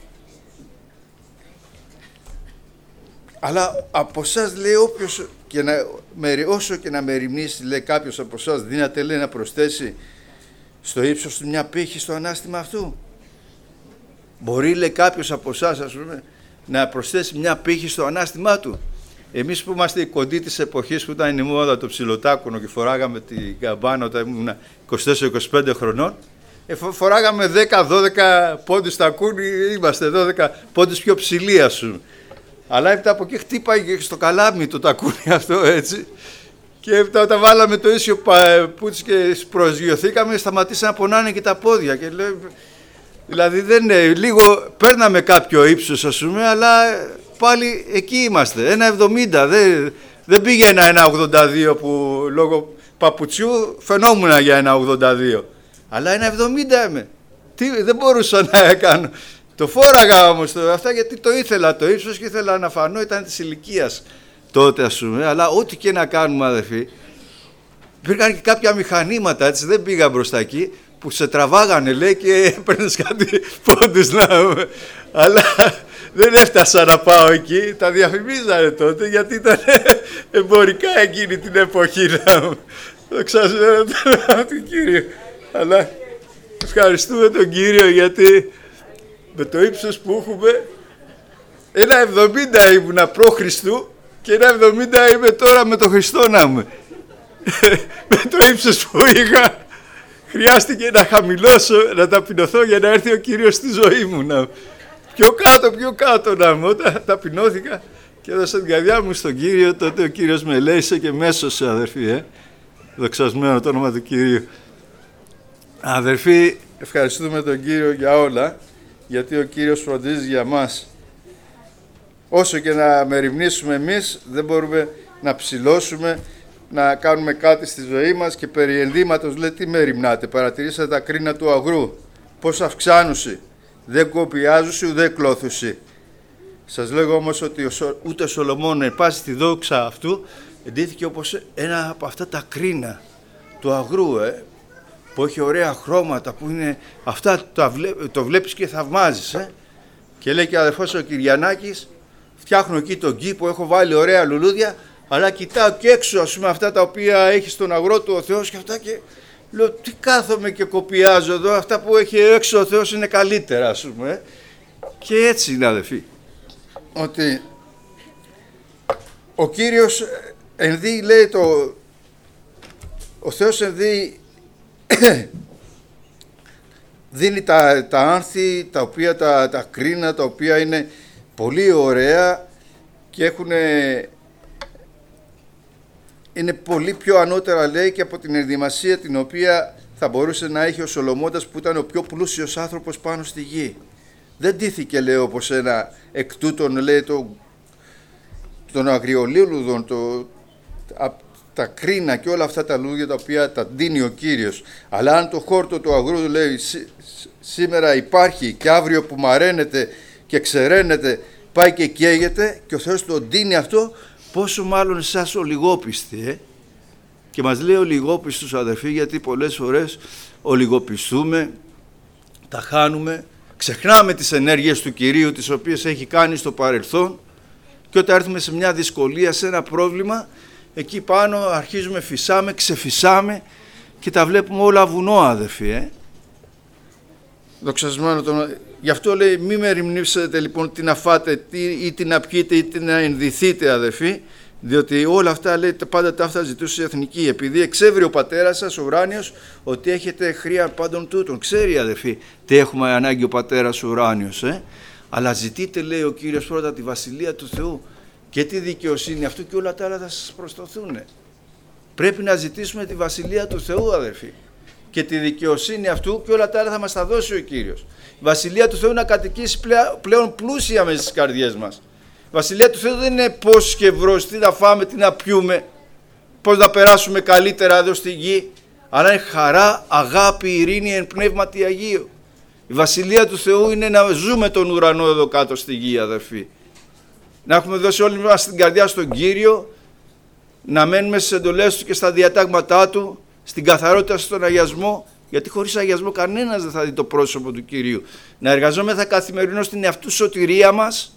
Αλλά από εσάς, λέει, όποιος και να... όσο και να μεριμνήσει, λέει, κάποιος από εσάς, δύναται, λέει, να προσθέσει στο ύψος του μια πύχη στο ανάστημα αυτού. Μπορεί, λέει, κάποιος από εσάς, ας πούμε, να προσθέσει μια πύχη στο ανάστημά του. Εμείς που είμαστε οι κοντοί της εποχής που ήταν η μόδα το ψιλοτάκουνο και φοράγαμε την καμπάνα όταν ήμουν είκοσι τέσσερα είκοσι πέντε χρονών, ε, φοράγαμε δέκα δώδεκα πόντους τακούνι, είμαστε δώδεκα πόντους πιο ψηλοί, ας πούμε. Αλλά έπειτα από εκεί χτύπαγε και στο καλάμι το τακούνι αυτό, έτσι. Και έπειτα όταν βάλαμε το ίσιο πούτσι και προσγειωθήκαμε, σταματήσαν να πονάνε και τα πόδια. Και λέω, δηλαδή δεν είναι, λίγο παίρναμε κάποιο ύψος, ας πούμε, αλλά πάλι εκεί είμαστε, ένα εβδομήντα, δεν, δεν πήγαινα ένα ογδόντα δύο που λόγω παπουτσιού φαινόμουν για ένα ογδόντα δύο. Αλλά ένα εβδομήντα είμαι. Τι, δεν μπορούσα να κάνω. Το φόραγα όμως το, αυτά γιατί το ήθελα το ύψος και ήθελα να φανώ, ήταν της ηλικίας τότε, ας πούμε. Αλλά ό,τι και να κάνουμε, αδερφοί, υπήρχαν και κάποια μηχανήματα, έτσι, δεν πήγα μπροστά εκεί, που σε τραβάγανε, λέει, και έπαιρνες κάτι πόντους να... Αλλά δεν έφτασα να πάω εκεί, τα διαφημίζανε τότε, γιατί ήταν εμπορικά εκείνη την εποχή. Το ξέρω τον Κύριο. Αλλά ευχαριστούμε τον Κύριο, γιατί με το ύψος που έχουμε, ένα εβδομήντα ήμουνα προ Χριστού και ένα εβδομήντα είμαι τώρα με τον Χριστό να είμαι. Με το ύψος που είχα, χρειάστηκε να χαμηλώσω, να ταπεινωθώ για να έρθει ο Κύριος στη ζωή μου. Να... Πιο κάτω, πιο κάτω να είμαι. Όταν ταπεινώθηκα και έδωσα την καρδιά μου στον Κύριο, τότε ο Κύριος με ελέησε και με έσωσε, αδερφοί. Ε? Δοξασμένο το όνομα του Κυρίου. Αδερφοί, ευχαριστούμε τον Κύριο για όλα, γιατί ο Κύριος φροντίζει για μας. Όσο και να μεριμνήσουμε εμείς, δεν μπορούμε να ψηλώσουμε, να κάνουμε κάτι στη ζωή μας. Και περί ενδύματος λέει, τι μεριμνάτε, παρατηρήσατε τα κρίνα του αγρού. πως αυξάνουσι, δεν κοπιάζουσι ουδέ κλώθουσι. Σας λέγω όμως ότι ούτε ο Σολομών εν πάση τη δόξα αυτού εντύθηκε όπως ένα από αυτά τα κρίνα του αγρού, ε, που έχει ωραία χρώματα, που είναι αυτά, το, το βλέπεις και θαυμάζεις. Ε. Και λέει και ο αδερφός ο Κυριανάκης, φτιάχνω εκεί τον κήπο, έχω βάλει ωραία λουλούδια, αλλά κοιτάω και έξω, ας πούμε, αυτά τα οποία έχει στον αγρό του ο Θεός και αυτά, και λέω, τι κάθομαι και κοπιάζω εδώ, αυτά που έχει έξω ο Θεός είναι καλύτερα, ας πούμε. Και έτσι είναι, αδελφοί, ότι ο Κύριος ενδύει, λέει, το, ο Θεός ενδύει, δίνει τα, τα άνθη, τα οποία τα, τα κρίνα, τα οποία είναι πολύ ωραία και έχουν, είναι πολύ πιο ανώτερα, λέει, και από την ενδυμασία την οποία θα μπορούσε να έχει ο Σολομώντας, που ήταν ο πιο πλούσιος άνθρωπος πάνω στη γη. Δεν ντύθηκε, λέει, όπως ένα εκ τούτων, λέει, το, των αγριολίλουδων, το, α, τα κρίνα και όλα αυτά τα λουλούδια τα οποία τα ντύνει ο Κύριος. Αλλά αν το χόρτο του αγρού, λέει, σή, σήμερα υπάρχει και αύριο που μαραίνεται και ξεραίνεται πάει και καίγεται, και ο Θεός το ντύνει αυτό, πόσο μάλλον εσάς ο λιγόπιστοι, ε? Και μας λέει ο λιγόπιστος, αδερφοί, γιατί πολλές φορές ο λιγοπιστούμε, τα χάνουμε, ξεχνάμε τις ενέργειες του Κυρίου, τις οποίες έχει κάνει στο παρελθόν, και όταν έρθουμε σε μια δυσκολία, σε ένα πρόβλημα, εκεί πάνω αρχίζουμε, φυσάμε, ξεφυσάμε και τα βλέπουμε όλα βουνό, αδερφοί. Ε? Δοξασμένο τον... Γι' αυτό λέει, μη με ρημνήσετε λοιπόν τι να φάτε ή τι να πιείτε ή τι να ενδυθείτε, αδερφοί, διότι όλα αυτά, λέει, πάντα τα αυτά ζητούσε η εθνική, επειδή εξέβρει ο πατέρας σας ο ουράνιος ότι έχετε χρία πάντων τούτων. Ξέρει, αδερφοί, τι έχουμε ανάγκη ο πατέρας ο ουράνιος, ε? Αλλά ζητείτε, λέει ο Κύριος, πρώτα τη βασιλεία του Θεού και τη δικαιοσύνη αυτού, και όλα τα άλλα θα σας προστοθούν. Πρέπει να ζητήσουμε τη βασιλεία του Θεού, αδερφοί, και τη δικαιοσύνη αυτού, και όλα τα άλλα θα μας τα δώσει ο Κύριος. Η βασιλεία του Θεού να κατοικήσει πλέον πλούσια μέσα στις καρδιές μας. Η βασιλεία του Θεού δεν είναι πώς και ευρώς, τι να φάμε, τι να πιούμε, πώς να περάσουμε καλύτερα εδώ στη γη, αλλά είναι χαρά, αγάπη, ειρήνη εν πνεύματι Αγίου. Η βασιλεία του Θεού είναι να ζούμε τον ουρανό εδώ κάτω στη γη, αδερφοί. Να έχουμε δώσει όλη μας την καρδιά στον Κύριο, να μένουμε στις εντολές Του και στα διατάγματά Του, στην καθαρότητα, στον αγιασμό, γιατί χωρίς αγιασμό κανένας δεν θα δει το πρόσωπο του Κυρίου. Να εργαζόμεθα καθημερινώς στην εαυτού σωτηρία μας,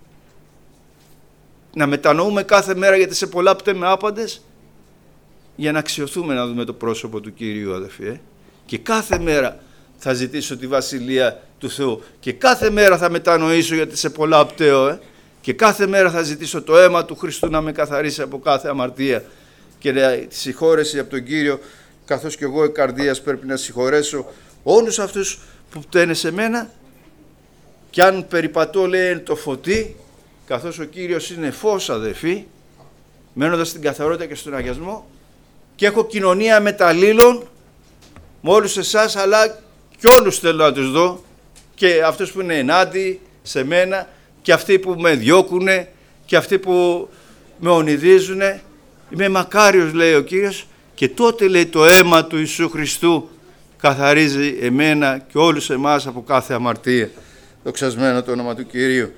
να μετανοούμε κάθε μέρα, γιατί σε πολλά πτέμε άπαντες, για να αξιωθούμε να δούμε το πρόσωπο του Κυρίου, αδερφοί. Ε? Και κάθε μέρα θα ζητήσω τη βασιλεία του Θεού, και κάθε μέρα θα μετανοήσω, γιατί σε πολλά πτέω, ε? Και κάθε μέρα θα ζητήσω το αίμα του Χριστού να με καθαρίσει από κάθε αμαρτία, και τη συγχώρεση από τον Κύριο, καθώς και εγώ εκ καρδίας πρέπει να συγχωρέσω όλους αυτούς που πταίνε σε μένα, και αν περιπατώ, λέει, εν το φωτί, καθώς ο Κύριος είναι φως, αδερφοί, μένοντας στην καθαρότητα και στον αγιασμό, και έχω κοινωνία μεταλλήλων με όλους εσάς, αλλά και όλους θέλω να τους δω, και αυτούς που είναι ενάντια σε μένα, και αυτοί που με διώκουνε, και αυτοί που με ονειδίζουνε. Είμαι μακάριος, λέει ο Κύριος, και τότε, λέει, το αίμα του Ιησού Χριστού καθαρίζει εμένα και όλους εμάς από κάθε αμαρτία. Δοξασμένο το όνομα του Κυρίου.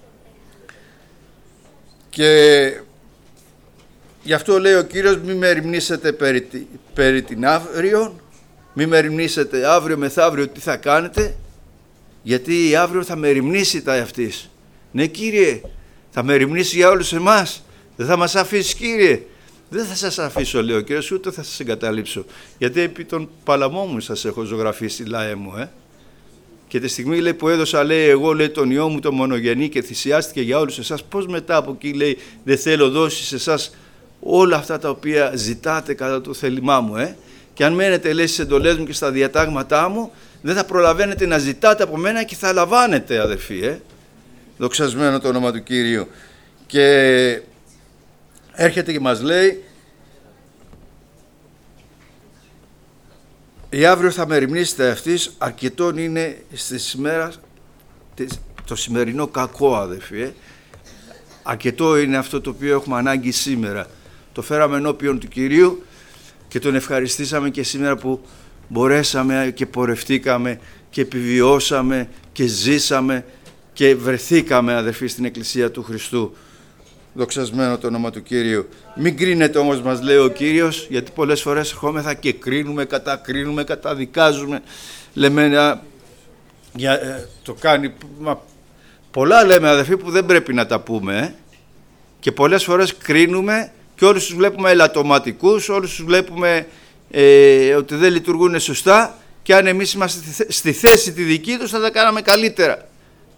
Και γι' αυτό λέει ο Κύριος, μη με ρημνήσετε περί, περί την αύριο, μη με ρημνήσετε αύριο μεθαύριο τι θα κάνετε, γιατί αύριο θα με ρημνήσει τα εαυτής. Ναι, Κύριε, θα με ρημνήσει για όλους εμάς, δεν θα μας αφήσει, Κύριε. Δεν θα σας αφήσω, λέει ο Κύριος, ούτε θα σας εγκαταλείψω, γιατί επί των παλαμό μου σας έχω ζωγραφίσει, λαέ μου, ε. Και τη στιγμή, λέει, που έδωσα, λέει, εγώ, λέει, τον Υιό μου το μονογενή και θυσιάστηκε για όλους εσάς, πώς μετά από εκεί, λέει, δεν θέλω δώσει σε εσάς όλα αυτά τα οποία ζητάτε κατά το θέλημά μου, ε. Και αν μένετε, λέει, στις εντολές μου και στα διατάγματά μου, δεν θα προλαβαίνετε να ζητάτε από μένα και θα λαμβάνετε, αδερφοί, ε. Δοξασμένο το όνομα του Κύριου. Και έρχεται και μας λέει, η αύριο θα με ρημνήσετε αυτής, αρκετόν είναι στη σήμερα, το σημερινό κακό, αδερφοί. Ε. Αρκετό είναι αυτό το οποίο έχουμε ανάγκη σήμερα. Το φέραμε ενώπιον του Κυρίου και τον ευχαριστήσαμε και σήμερα που μπορέσαμε και πορευτήκαμε και επιβιώσαμε και ζήσαμε και βρεθήκαμε, αδερφοί, στην Εκκλησία του Χριστού. Δοξασμένο το όνομα του Κύριου. Μην κρίνετε όμως, μας λέει ο Κύριος, γιατί πολλές φορές ερχόμεθα και κρίνουμε, κατακρίνουμε, καταδικάζουμε. Λέμε να, για, ε, το κάνει, μα, πολλά λέμε, αδερφοί, που δεν πρέπει να τα πούμε, ε. Και πολλές φορές κρίνουμε και όλους τους βλέπουμε ελαττωματικούς, όλους τους βλέπουμε ε, ότι δεν λειτουργούν σωστά, και αν εμείς είμαστε στη θέση τη δική τους θα τα κάναμε καλύτερα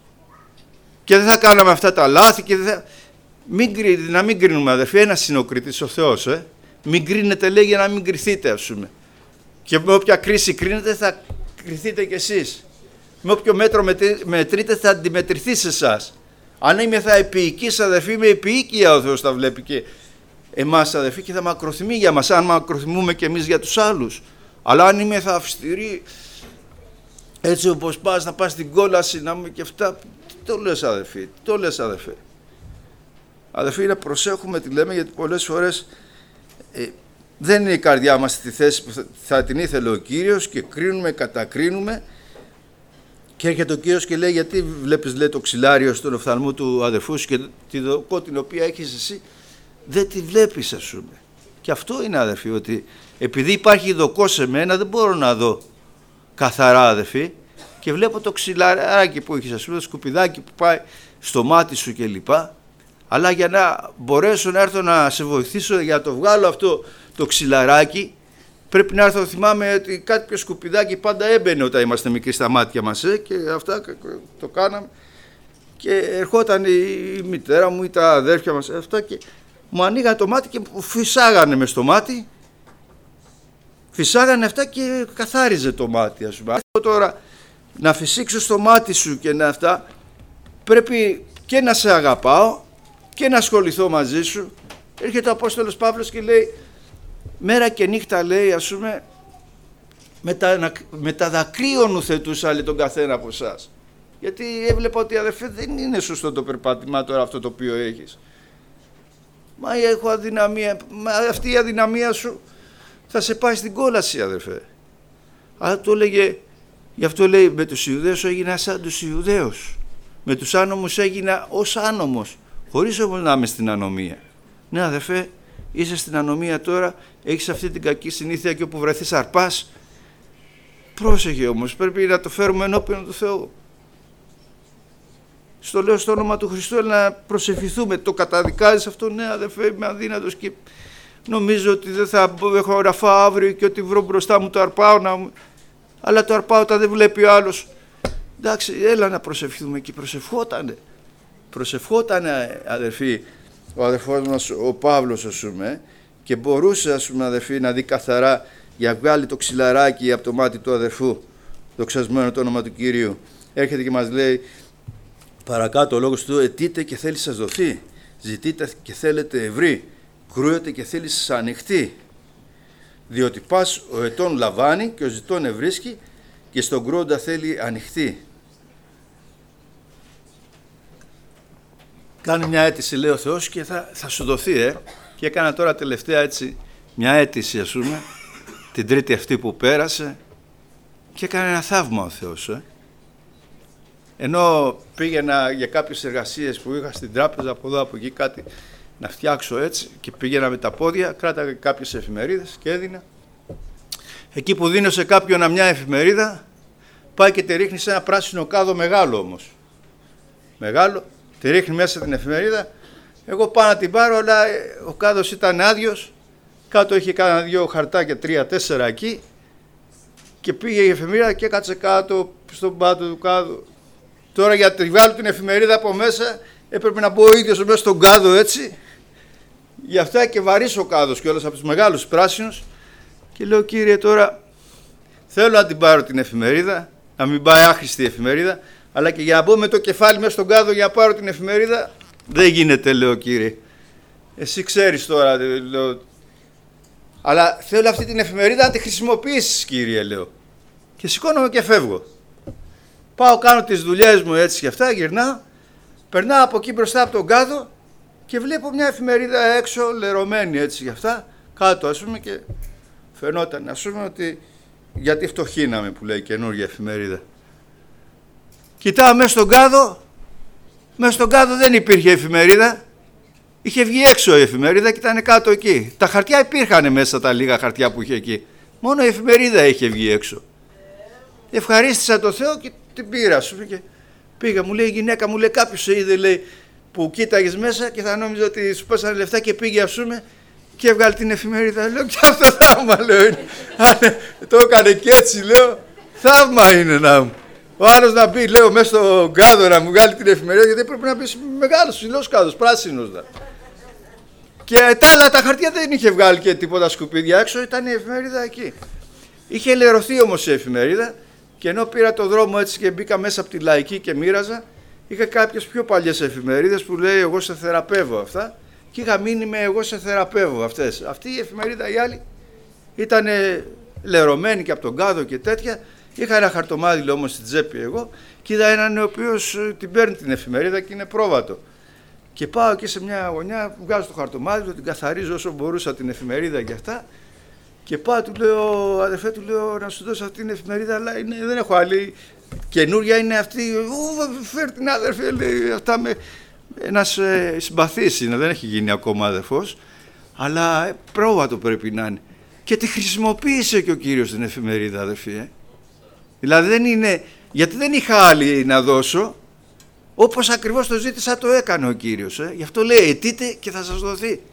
και δεν θα κάναμε αυτά τα λάθη και δεν θα... Μην, να μην κρίνουμε, αδερφοί, ένας είναι ο κριτής, ο Θεός, ε. Μην κρίνετε, λέει, για να μην κριθείτε, ας πούμε, και με όποια κρίση κρίνετε θα κριθείτε κι εσείς, με όποιο μέτρο μετρείτε θα αντιμετρηθεί σε εσάς. Αν είμαι θα επίοικης, αδερφοί, με επίοικια ο Θεός τα βλέπει και εμάς, αδερφοί, και θα μακροθυμεί για μας, αν μακροθυμούμε και εμείς για τους άλλους. Αλλά αν είμαι θα αυστηρή, έτσι όπως πας, να πας στην κόλαση, να είμαι και αυτά, τι το λες, αδερφοί, τι το λες, αδερφοί. Αδερφοί, να προσέχουμε τι λέμε, γιατί πολλές φορές ε, δεν είναι η καρδιά μας στη θέση που θα, θα την ήθελε ο Κύριος και κρίνουμε, κατακρίνουμε, και έρχεται ο Κύριος και λέει, γιατί βλέπεις, λέει, το ξυλάριο στον οφθαλμό του αδερφού σου και τη δοκό την οποία έχεις εσύ δεν τη βλέπεις, ας πούμε. Και αυτό είναι, αδερφοί, ότι επειδή υπάρχει δοκό σε μένα δεν μπορώ να δω καθαρά, αδερφοί, και βλέπω το ξυλαράκι που έχεις, ας πούμε, το σκουπιδάκι που πάει στο μάτι σου κλπ. Αλλά για να μπορέσω να έρθω να σε βοηθήσω για να το βγάλω αυτό το ξυλαράκι, πρέπει να έρθω, θυμάμαι ότι κάτι πιο σκουπιδάκι πάντα έμπαινε όταν είμαστε μικροί στα μάτια μας, ε, και αυτά το κάναμε, και ερχόταν η μητέρα μου ή τα αδέρφια μας, αυτά, και μου ανοίγανε το μάτι και μου φυσάγανε μες στο μάτι, φυσάγανε αυτά και καθάριζε το μάτι, ας πούμε. Τώρα να φυσήξω στο μάτι σου και να αυτά, πρέπει και να σε αγαπάω και να ασχοληθώ μαζί σου. Έρχεται ο Απόστολος Παύλος και λέει, μέρα και νύχτα, λέει, ας πούμε, με τα, με τα δακρύων ουθετούσα, λέει, τον καθένα από εσάς. Γιατί έβλεπα ότι, αδερφέ, δεν είναι σωστό το περπάτημα τώρα αυτό το οποίο έχεις. Μα έχω αδυναμία, μα αυτή η αδυναμία σου θα σε πάει στην κόλαση, αδερφέ. Αλλά το έλεγε, γι' αυτό λέει, με τους Ιουδαίους έγινα σαν τους Ιουδαίους. Με τους άνομους έγινα ως άνομος, χωρίς όμως να είμαι στην ανομία. Ναι, αδερφέ, είσαι στην ανομία τώρα, έχεις αυτή την κακή συνήθεια και όπου βρεθείς αρπάς. Πρόσεχε όμως, πρέπει να το φέρουμε ενώπιον του Θεού. Στο λέω στο όνομα του Χριστού, να προσευχηθούμε. Το καταδικάζεις αυτό? Ναι, αδερφέ, είμαι αδύνατος και νομίζω ότι δεν θα έχω να φάω αύριο και ότι βρω μπροστά μου το αρπάω, να... αλλά το αρπάω όταν δεν βλέπει ο άλλος. Εντάξει, έλα να προσευχηθούμε. Και προσευχότανε. Προσευχότανε, αδερφοί, ο αδερφός μας ο Παύλος, ας πούμε, και μπορούσε, ας πούμε, αδερφοί, να δει καθαρά για βγάλει το ξυλαράκι από το μάτι του αδερφού. Δοξασμένο το όνομα του Κυρίου. Έρχεται και μας λέει παρακάτω ο λόγος του, αιτείτε και θέλει σας δοθεί, ζητείτε και θέλετε ευρύ, κρούετε και θέλει σας ανοιχτεί. Διότι πας ο ετών λαμβάνει και ο ζητών ευρίσκει και στον κρούοντα θέλει ανοιχτεί. Κάνει μια αίτηση, λέει ο Θεός, και θα, θα σου δοθεί, ε. Και έκανα τώρα τελευταία έτσι μια αίτηση, ας πούμε, την τρίτη αυτή που πέρασε, και έκανε ένα θαύμα ο Θεός, ε. Ενώ πήγαινα για κάποιες εργασίες που είχα στην τράπεζα, από εδώ από εκεί κάτι να φτιάξω έτσι, και πήγαινα με τα πόδια, κράταγα κάποιες εφημερίδες και έδινα. Εκεί που δίνω σε κάποιον μια εφημερίδα, πάει και τη ρίχνει σε ένα πράσινο κάδο μεγάλο όμως. Μεγάλο, τη ρίχνει μέσα την εφημερίδα, εγώ πάω να την πάρω, αλλά ο κάδος ήταν άδειος, κάτω είχε κάνα δύο χαρτάκια, τρία, τέσσερα εκεί, και πήγε η εφημερίδα και έκατσε κάτω στον πάτο του κάδου. Τώρα για να βγάλω την εφημερίδα από μέσα έπρεπε να μπω ο ίδιος μέσα στον κάδο έτσι. Γι' αυτά και βαρύς ο κάδος κιόλας από τους μεγάλους πράσινους. Και λέω, Κύριε, τώρα θέλω να την πάρω την εφημερίδα, να μην πάει άχρηστη η εφημερίδα, αλλά και για να μπω με το κεφάλι μέσα στον κάδο για να πάρω την εφημερίδα δεν γίνεται, λέω, Κύριε. Εσύ ξέρεις τώρα, λέω. Αλλά θέλω αυτή την εφημερίδα να τη χρησιμοποιήσεις, Κύριε, λέω. Και σηκώνομαι και φεύγω. Πάω, κάνω τις δουλειές μου έτσι και αυτά, γυρνάω, περνάω από εκεί μπροστά από τον κάδο και βλέπω μια εφημερίδα έξω, λερωμένη έτσι και αυτά, κάτω, ας πούμε, και φαινόταν, ας πούμε, ότι γιατί φτωχύναμε, που λέει, καινούργια εφημερίδα. Κοιτάω μέσα στον κάδο, μέσα στον κάδο δεν υπήρχε εφημερίδα. Είχε βγει έξω η εφημερίδα και ήταν κάτω εκεί. Τα χαρτιά υπήρχαν μέσα, τα λίγα χαρτιά που είχε εκεί. Μόνο η εφημερίδα είχε βγει έξω. Ευχαρίστησα το Θεό και την πήρα, σου και πήγα. Μου λέει η γυναίκα, μου λέει, κάποιος σε είδε, λέει, που κοίταγες μέσα και θα νόμιζε ότι σου πέσανε λεφτά και πήγε, ας πούμε, και έβγαλε την εφημερίδα. Λέω, και αυτό θαύμα, λέω, είναι. Το έκανε και έτσι, λέω, θαύμα είναι να μου. Ο άλλος να μπει, λέω, μέσα στον κάδο να μου βγάλει την εφημερίδα, γιατί πρέπει να μπει μεγάλος ψηλός κάδος, πράσινος. Να. Και τα άλλα τα χαρτιά δεν είχε βγάλει και τίποτα σκουπίδια έξω, ήταν η εφημερίδα εκεί. Είχε λερωθεί όμως η εφημερίδα και ενώ πήρα το δρόμο έτσι και μπήκα μέσα από τη Λαϊκή και μοίραζα, είχα κάποιες πιο παλιές εφημερίδες που λέει εγώ σε θεραπεύω αυτά και είχα μείνει με εγώ σε θεραπεύω αυτές. Αυτή η εφημερίδα η άλλη ήταν λερωμένη και από τον κάδο και τέτοια. Είχα ένα χαρτομάτιλο όμως στην τσέπη εγώ και είδα έναν ο οποίος την παίρνει την εφημερίδα και είναι πρόβατο. Και πάω και σε μια γωνιά, βγάζω το χαρτομάτιλο, την καθαρίζω όσο μπορούσα την εφημερίδα και αυτά. Και πάω, του λέω, αδερφέ, του λέω να σου δώσω αυτή την εφημερίδα, αλλά είναι, δεν έχω άλλη. Καινούρια είναι αυτή. Ου, φέρ την αδερφέ, λέει, αυτά με. Ένας ε, συμπαθής είναι, δεν έχει γίνει ακόμα αδερφός, αλλά ε, πρόβατο πρέπει να είναι. Και τη χρησιμοποίησε και ο Κύριος την εφημερίδα, αδερφή. Ε. Δηλαδή δεν είναι, γιατί δεν είχα άλλη να δώσω, όπως ακριβώς το ζήτησα το έκανε ο Κύριος. Ε. Γι' αυτό λέει, αιτείτε και θα σας δοθεί.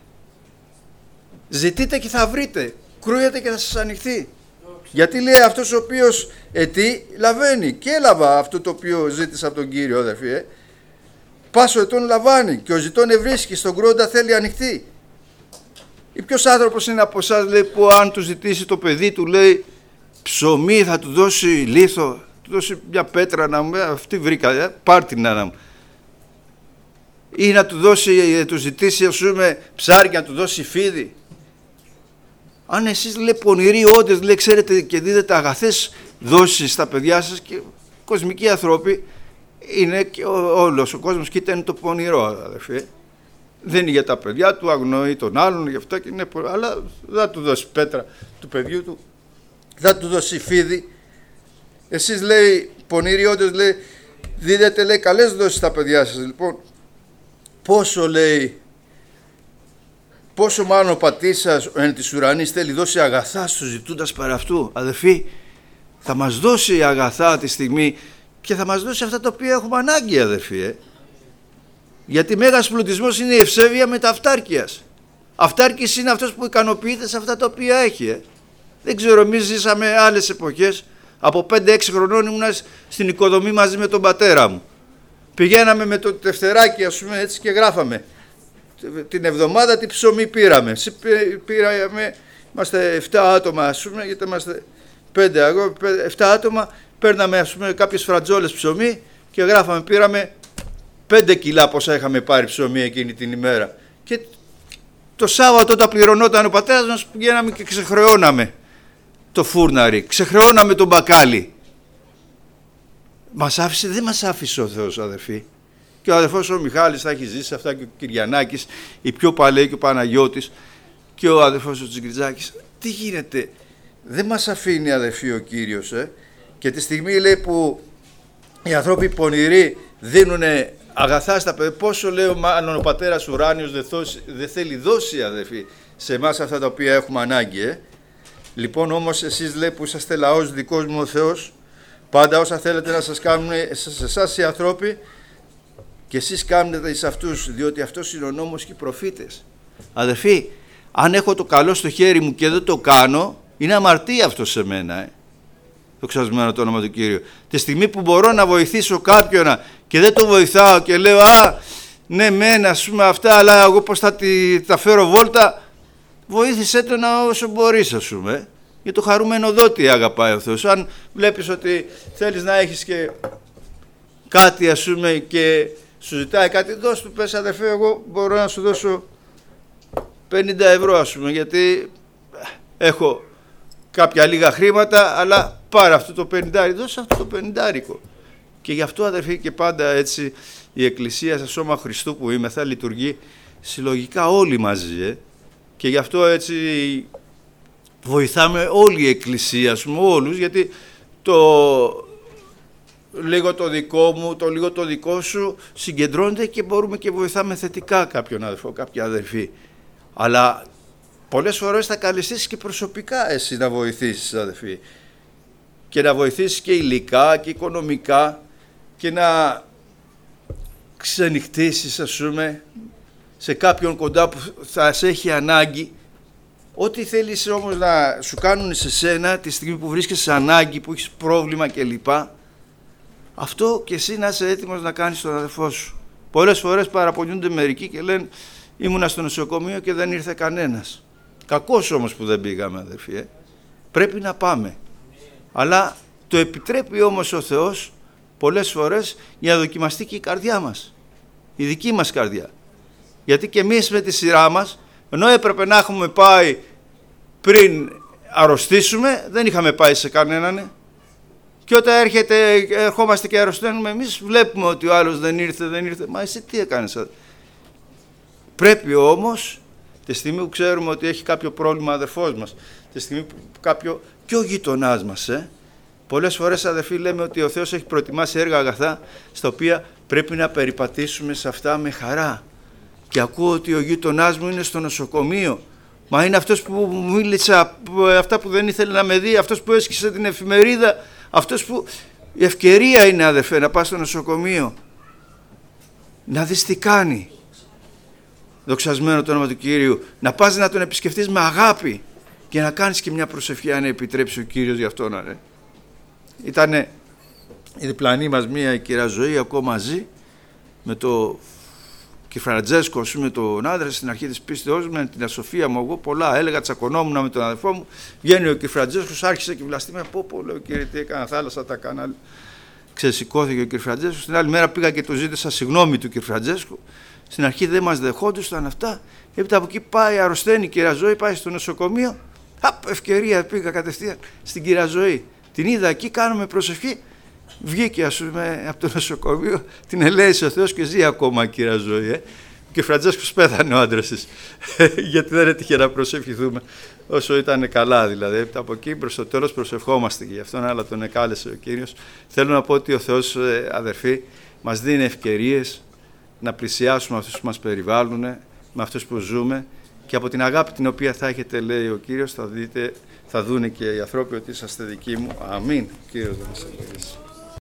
Ζητείτε και θα βρείτε, κρούετε και θα σας ανοιχθεί. Γιατί λέει αυτός ο οποίος αιτεί, λαβαίνει. Και έλαβα αυτό το οποίο ζήτησα από τον Κύριο, αδερφή. Ε. Πάσο ετών λαμβάνει και ο ζητών ευρίσκει, στον κρούοντα θέλει ανοιχτή. Ή ποιος άνθρωπος είναι από εσάς, λέει, που αν του ζητήσει το παιδί του, λέει, ψωμί θα του δώσει λίθο, του δώσει μια πέτρα να μου, αυτή βρήκα, ε, πάρτινα να μου. Ή να του δώσει, του ζητήσει, ας πούμε, ψάρι και να του δώσει φίδι. Αν εσείς, λέει, πονηροί όντες, λέει, ξέρετε και δίδετε αγαθές δόσεις στα παιδιά σας, και κοσμικοί άνθρωποι είναι και όλος ο κόσμος, κοίτα είναι το πονηρό, αδερφέ. Δεν είναι για τα παιδιά του, αγνοεί τον άλλον, γι' αυτό και είναι, αλλά δεν θα του δώσει πέτρα του παιδιού του, δεν θα του δώσει φίδι. Εσείς, λέει, πονηροί όντες, λέει, δίδετε, λέει, καλές δόσεις στα παιδιά σας. Λοιπόν, πόσο, λέει, πόσο μάλλον ο πατής σας, ο εν της ουρανής, θέλει δώσει αγαθά στους ζητούντας παρά αυτού. Αδερφοί, θα μας δώσει αγαθά τη στιγμή και θα μας δώσει αυτά τα οποία έχουμε ανάγκη, αδερφοί. Ε. Γιατί μέγας πλουτισμός είναι η ευσέβεια μετά αυτάρκειας. Αυτάρκης είναι αυτός που ικανοποιείται σε αυτά τα οποία έχει. Ε. Δεν ξέρω, εμείς ζήσαμε άλλες εποχές. Από πέντε έξι χρονών ήμουν στην οικοδομή μαζί με τον πατέρα μου. Πηγαίναμε με το τευτεράκι, ας πούμε, έτσι, και γράφαμε. Την εβδομάδα τι ψωμί πήραμε. Πήραμε, είμαστε εφτά άτομα, ας πούμε, γιατί είμαστε πέντε, εγώ, εφτά άτομα, παίρναμε, ας πούμε, κάποιες φρατζόλες ψωμί και γράφαμε, πήραμε πέντε κιλά πόσα είχαμε πάρει ψωμί εκείνη την ημέρα. Και το Σάββατο όταν πληρωνόταν ο πατέρας μας, πηγαίναμε και ξεχρεώναμε το φούρναρι, ξεχρεώναμε τον μπακάλι. Μας άφησε, δεν μας άφησε ο Θεός, αδερφοί. Και ο αδερφός ο Μιχάλης θα έχει ζήσει αυτά, και ο Κυριανάκης, οι πιο παλαιοί, και ο Παναγιώτης, και ο αδερφός ο Τσιγκριτζάκης. Τι γίνεται, δεν μας αφήνει, αδερφοί, ο Κύριος. Ε? Και τη στιγμή, λέει, που οι άνθρωποι πονηροί δίνουν αγαθά στα παιδιά, πόσο, λέω, μάλλον ο πατέρας ουράνιος δεν, δώσει, δεν θέλει δώσει, αδερφοί, σε εμάς αυτά τα οποία έχουμε ανάγκη. Ε? Λοιπόν, όμως εσείς, λέει, που είσαστε λαός δικός μου ο Θεός, πάντα όσα θέλετε να σας κάνουν σε εσάς οι άνθρωποι, και εσείς κάνετε εις αυτούς, διότι αυτός είναι ο νόμος και οι προφήτες. Αδερφοί, αν έχω το καλό στο χέρι μου και δεν το κάνω, είναι αμαρτία αυτό σε μένα. Ε. Το ξασμένο το όνομα του Κύριου. Τη στιγμή που μπορώ να βοηθήσω κάποιον και δεν το βοηθάω και λέω, α, ναι μεν, ας πούμε αυτά, αλλά εγώ πώς θα τη, τα φέρω βόλτα, βοήθησέ τον όσο μπορείς, ας πούμε. Για το χαρούμενο δότη αγαπάει ο Θεός. Αν βλέπεις ότι θέλεις να έχεις και κάτι, ας πούμε, και σου ζητάει κάτι, δώσ' του, πες, αδερφέ, εγώ μπορώ να σου δώσω πενήντα ευρώ, ας πούμε, γιατί έχω κάποια λίγα χρήματα, αλλά πάρε αυτό το πενηντάρι, δώσε αυτό το πενηντάρικο. Και γι' αυτό, αδερφοί, και πάντα έτσι η Εκκλησία σε σώμα Χριστού που είμαι θα λειτουργεί συλλογικά όλοι μαζί. Ε? Και γι' αυτό έτσι βοηθάμε όλη η Εκκλησία, ας πούμε, όλους, γιατί το, λίγο το δικό μου, το λίγο το δικό σου συγκεντρώνεται και μπορούμε και βοηθάμε θετικά κάποιον αδερφό, κάποια αδερφή. Αλλά πολλές φορές θα καλεστείς και προσωπικά εσύ να βοηθήσεις, αδερφή, και να βοηθήσεις και υλικά και οικονομικά και να ξενυχτήσεις, ας πούμε, σε κάποιον κοντά που θα σε έχει ανάγκη. Ό,τι θέλεις όμως να σου κάνουν σε σένα τη στιγμή που βρίσκεσαι σε ανάγκη, που έχεις πρόβλημα κλπ, αυτό και εσύ να είσαι έτοιμος να κάνεις τον αδερφό σου. Πολλές φορές παραπονιούνται μερικοί και λένε ήμουνα στο νοσοκομείο και δεν ήρθε κανένας. Κακός όμως που δεν πήγαμε, αδερφοί, ε. Πρέπει να πάμε. Αλλά το επιτρέπει όμως ο Θεός πολλές φορές για να δοκιμαστεί και η καρδιά μας, η δική μας καρδιά. Γιατί και εμείς με τη σειρά μας, ενώ έπρεπε να έχουμε πάει πριν αρρωστήσουμε, δεν είχαμε πάει σε κανέναν. Και όταν έρχεται, ερχόμαστε και αρρωσταίνουμε, εμείς βλέπουμε ότι ο άλλος δεν ήρθε, δεν ήρθε. Μα εσύ τι έκανες? Πρέπει όμως, τη στιγμή που ξέρουμε ότι έχει κάποιο πρόβλημα αδερφός μας, τη στιγμή που κάποιο και ο γείτονάς μας, ε, πολλές φορές, αδερφοί, λέμε ότι ο Θεός έχει προετοιμάσει έργα αγαθά, στα οποία πρέπει να περιπατήσουμε σε αυτά με χαρά. Και ακούω ότι ο γείτονάς μου είναι στο νοσοκομείο. Μα είναι αυτός που μου μίλησε αυτά που δεν ήθελε να με δει, αυτός που έσκησε την εφημερίδα, αυτός που... Η ευκαιρία είναι, αδερφέ, να πας στο νοσοκομείο, να δεις τι κάνει. Δοξασμένο το όνομα του Κύριου. Να πας να τον επισκεφτείς με αγάπη και να κάνεις και μια προσευχή, αν επιτρέψει ο Κύριος γι' αυτό να είναι. Ήτανε η διπλανή μας μία η κυρία Ζωή, ακόμα ζει, με το Κυρφραντζέσκο, με τον άντρα στην αρχή της πίστεώς μου, με την ασοφία μου, εγώ πολλά έλεγα, τσακωνόμουν με τον αδερφό μου. Βγαίνει ο Κυρφραντζέσκος, άρχισε και βλαστήμα. Πω, πω, λέω, κύριε, τι έκανα, θάλασσα τα κανάλια. Ξεσηκώθηκε ο Κυρφραντζέσκος. Την άλλη μέρα πήγα και του ζήτησα συγγνώμη του Κυρφραντζέσκου. Στην αρχή δεν μας δεχόντουσαν αυτά. Έπειτα από εκεί πάει, αρρωσταίνει η κυρία Ζωή, πάει στο νοσοκομείο. Απ, ευκαιρία πήγα κατευθείαν στην κυρία Ζωή. Την είδα εκεί, κάνουμε προσευχή. Βγήκε, ας πούμε, από το νοσοκομείο, την ελέησε ο Θεός και ζει ακόμα η κυρία Ζωή. Ε. Και ο Φραντζέσκος πέθανε ο άντρας της, γιατί δεν έτυχε να προσευχηθούμε όσο ήταν καλά, δηλαδή. Από εκεί προς το τέλος προσευχόμαστε και γι' αυτόν, αλλά τον εκάλεσε ο Κύριος. Θέλω να πω ότι ο Θεός, αδερφοί, μας δίνει ευκαιρίες να πλησιάσουμε αυτούς που μας περιβάλλουν, με αυτούς που ζούμε, και από την αγάπη την οποία θα έχετε, λέει ο Κύριος, θα δείτε, θα δούνε και οι ανθρώποι ότι είσαστε δικοί μου. Αμήν. Κύριος να μας ευλογήσει.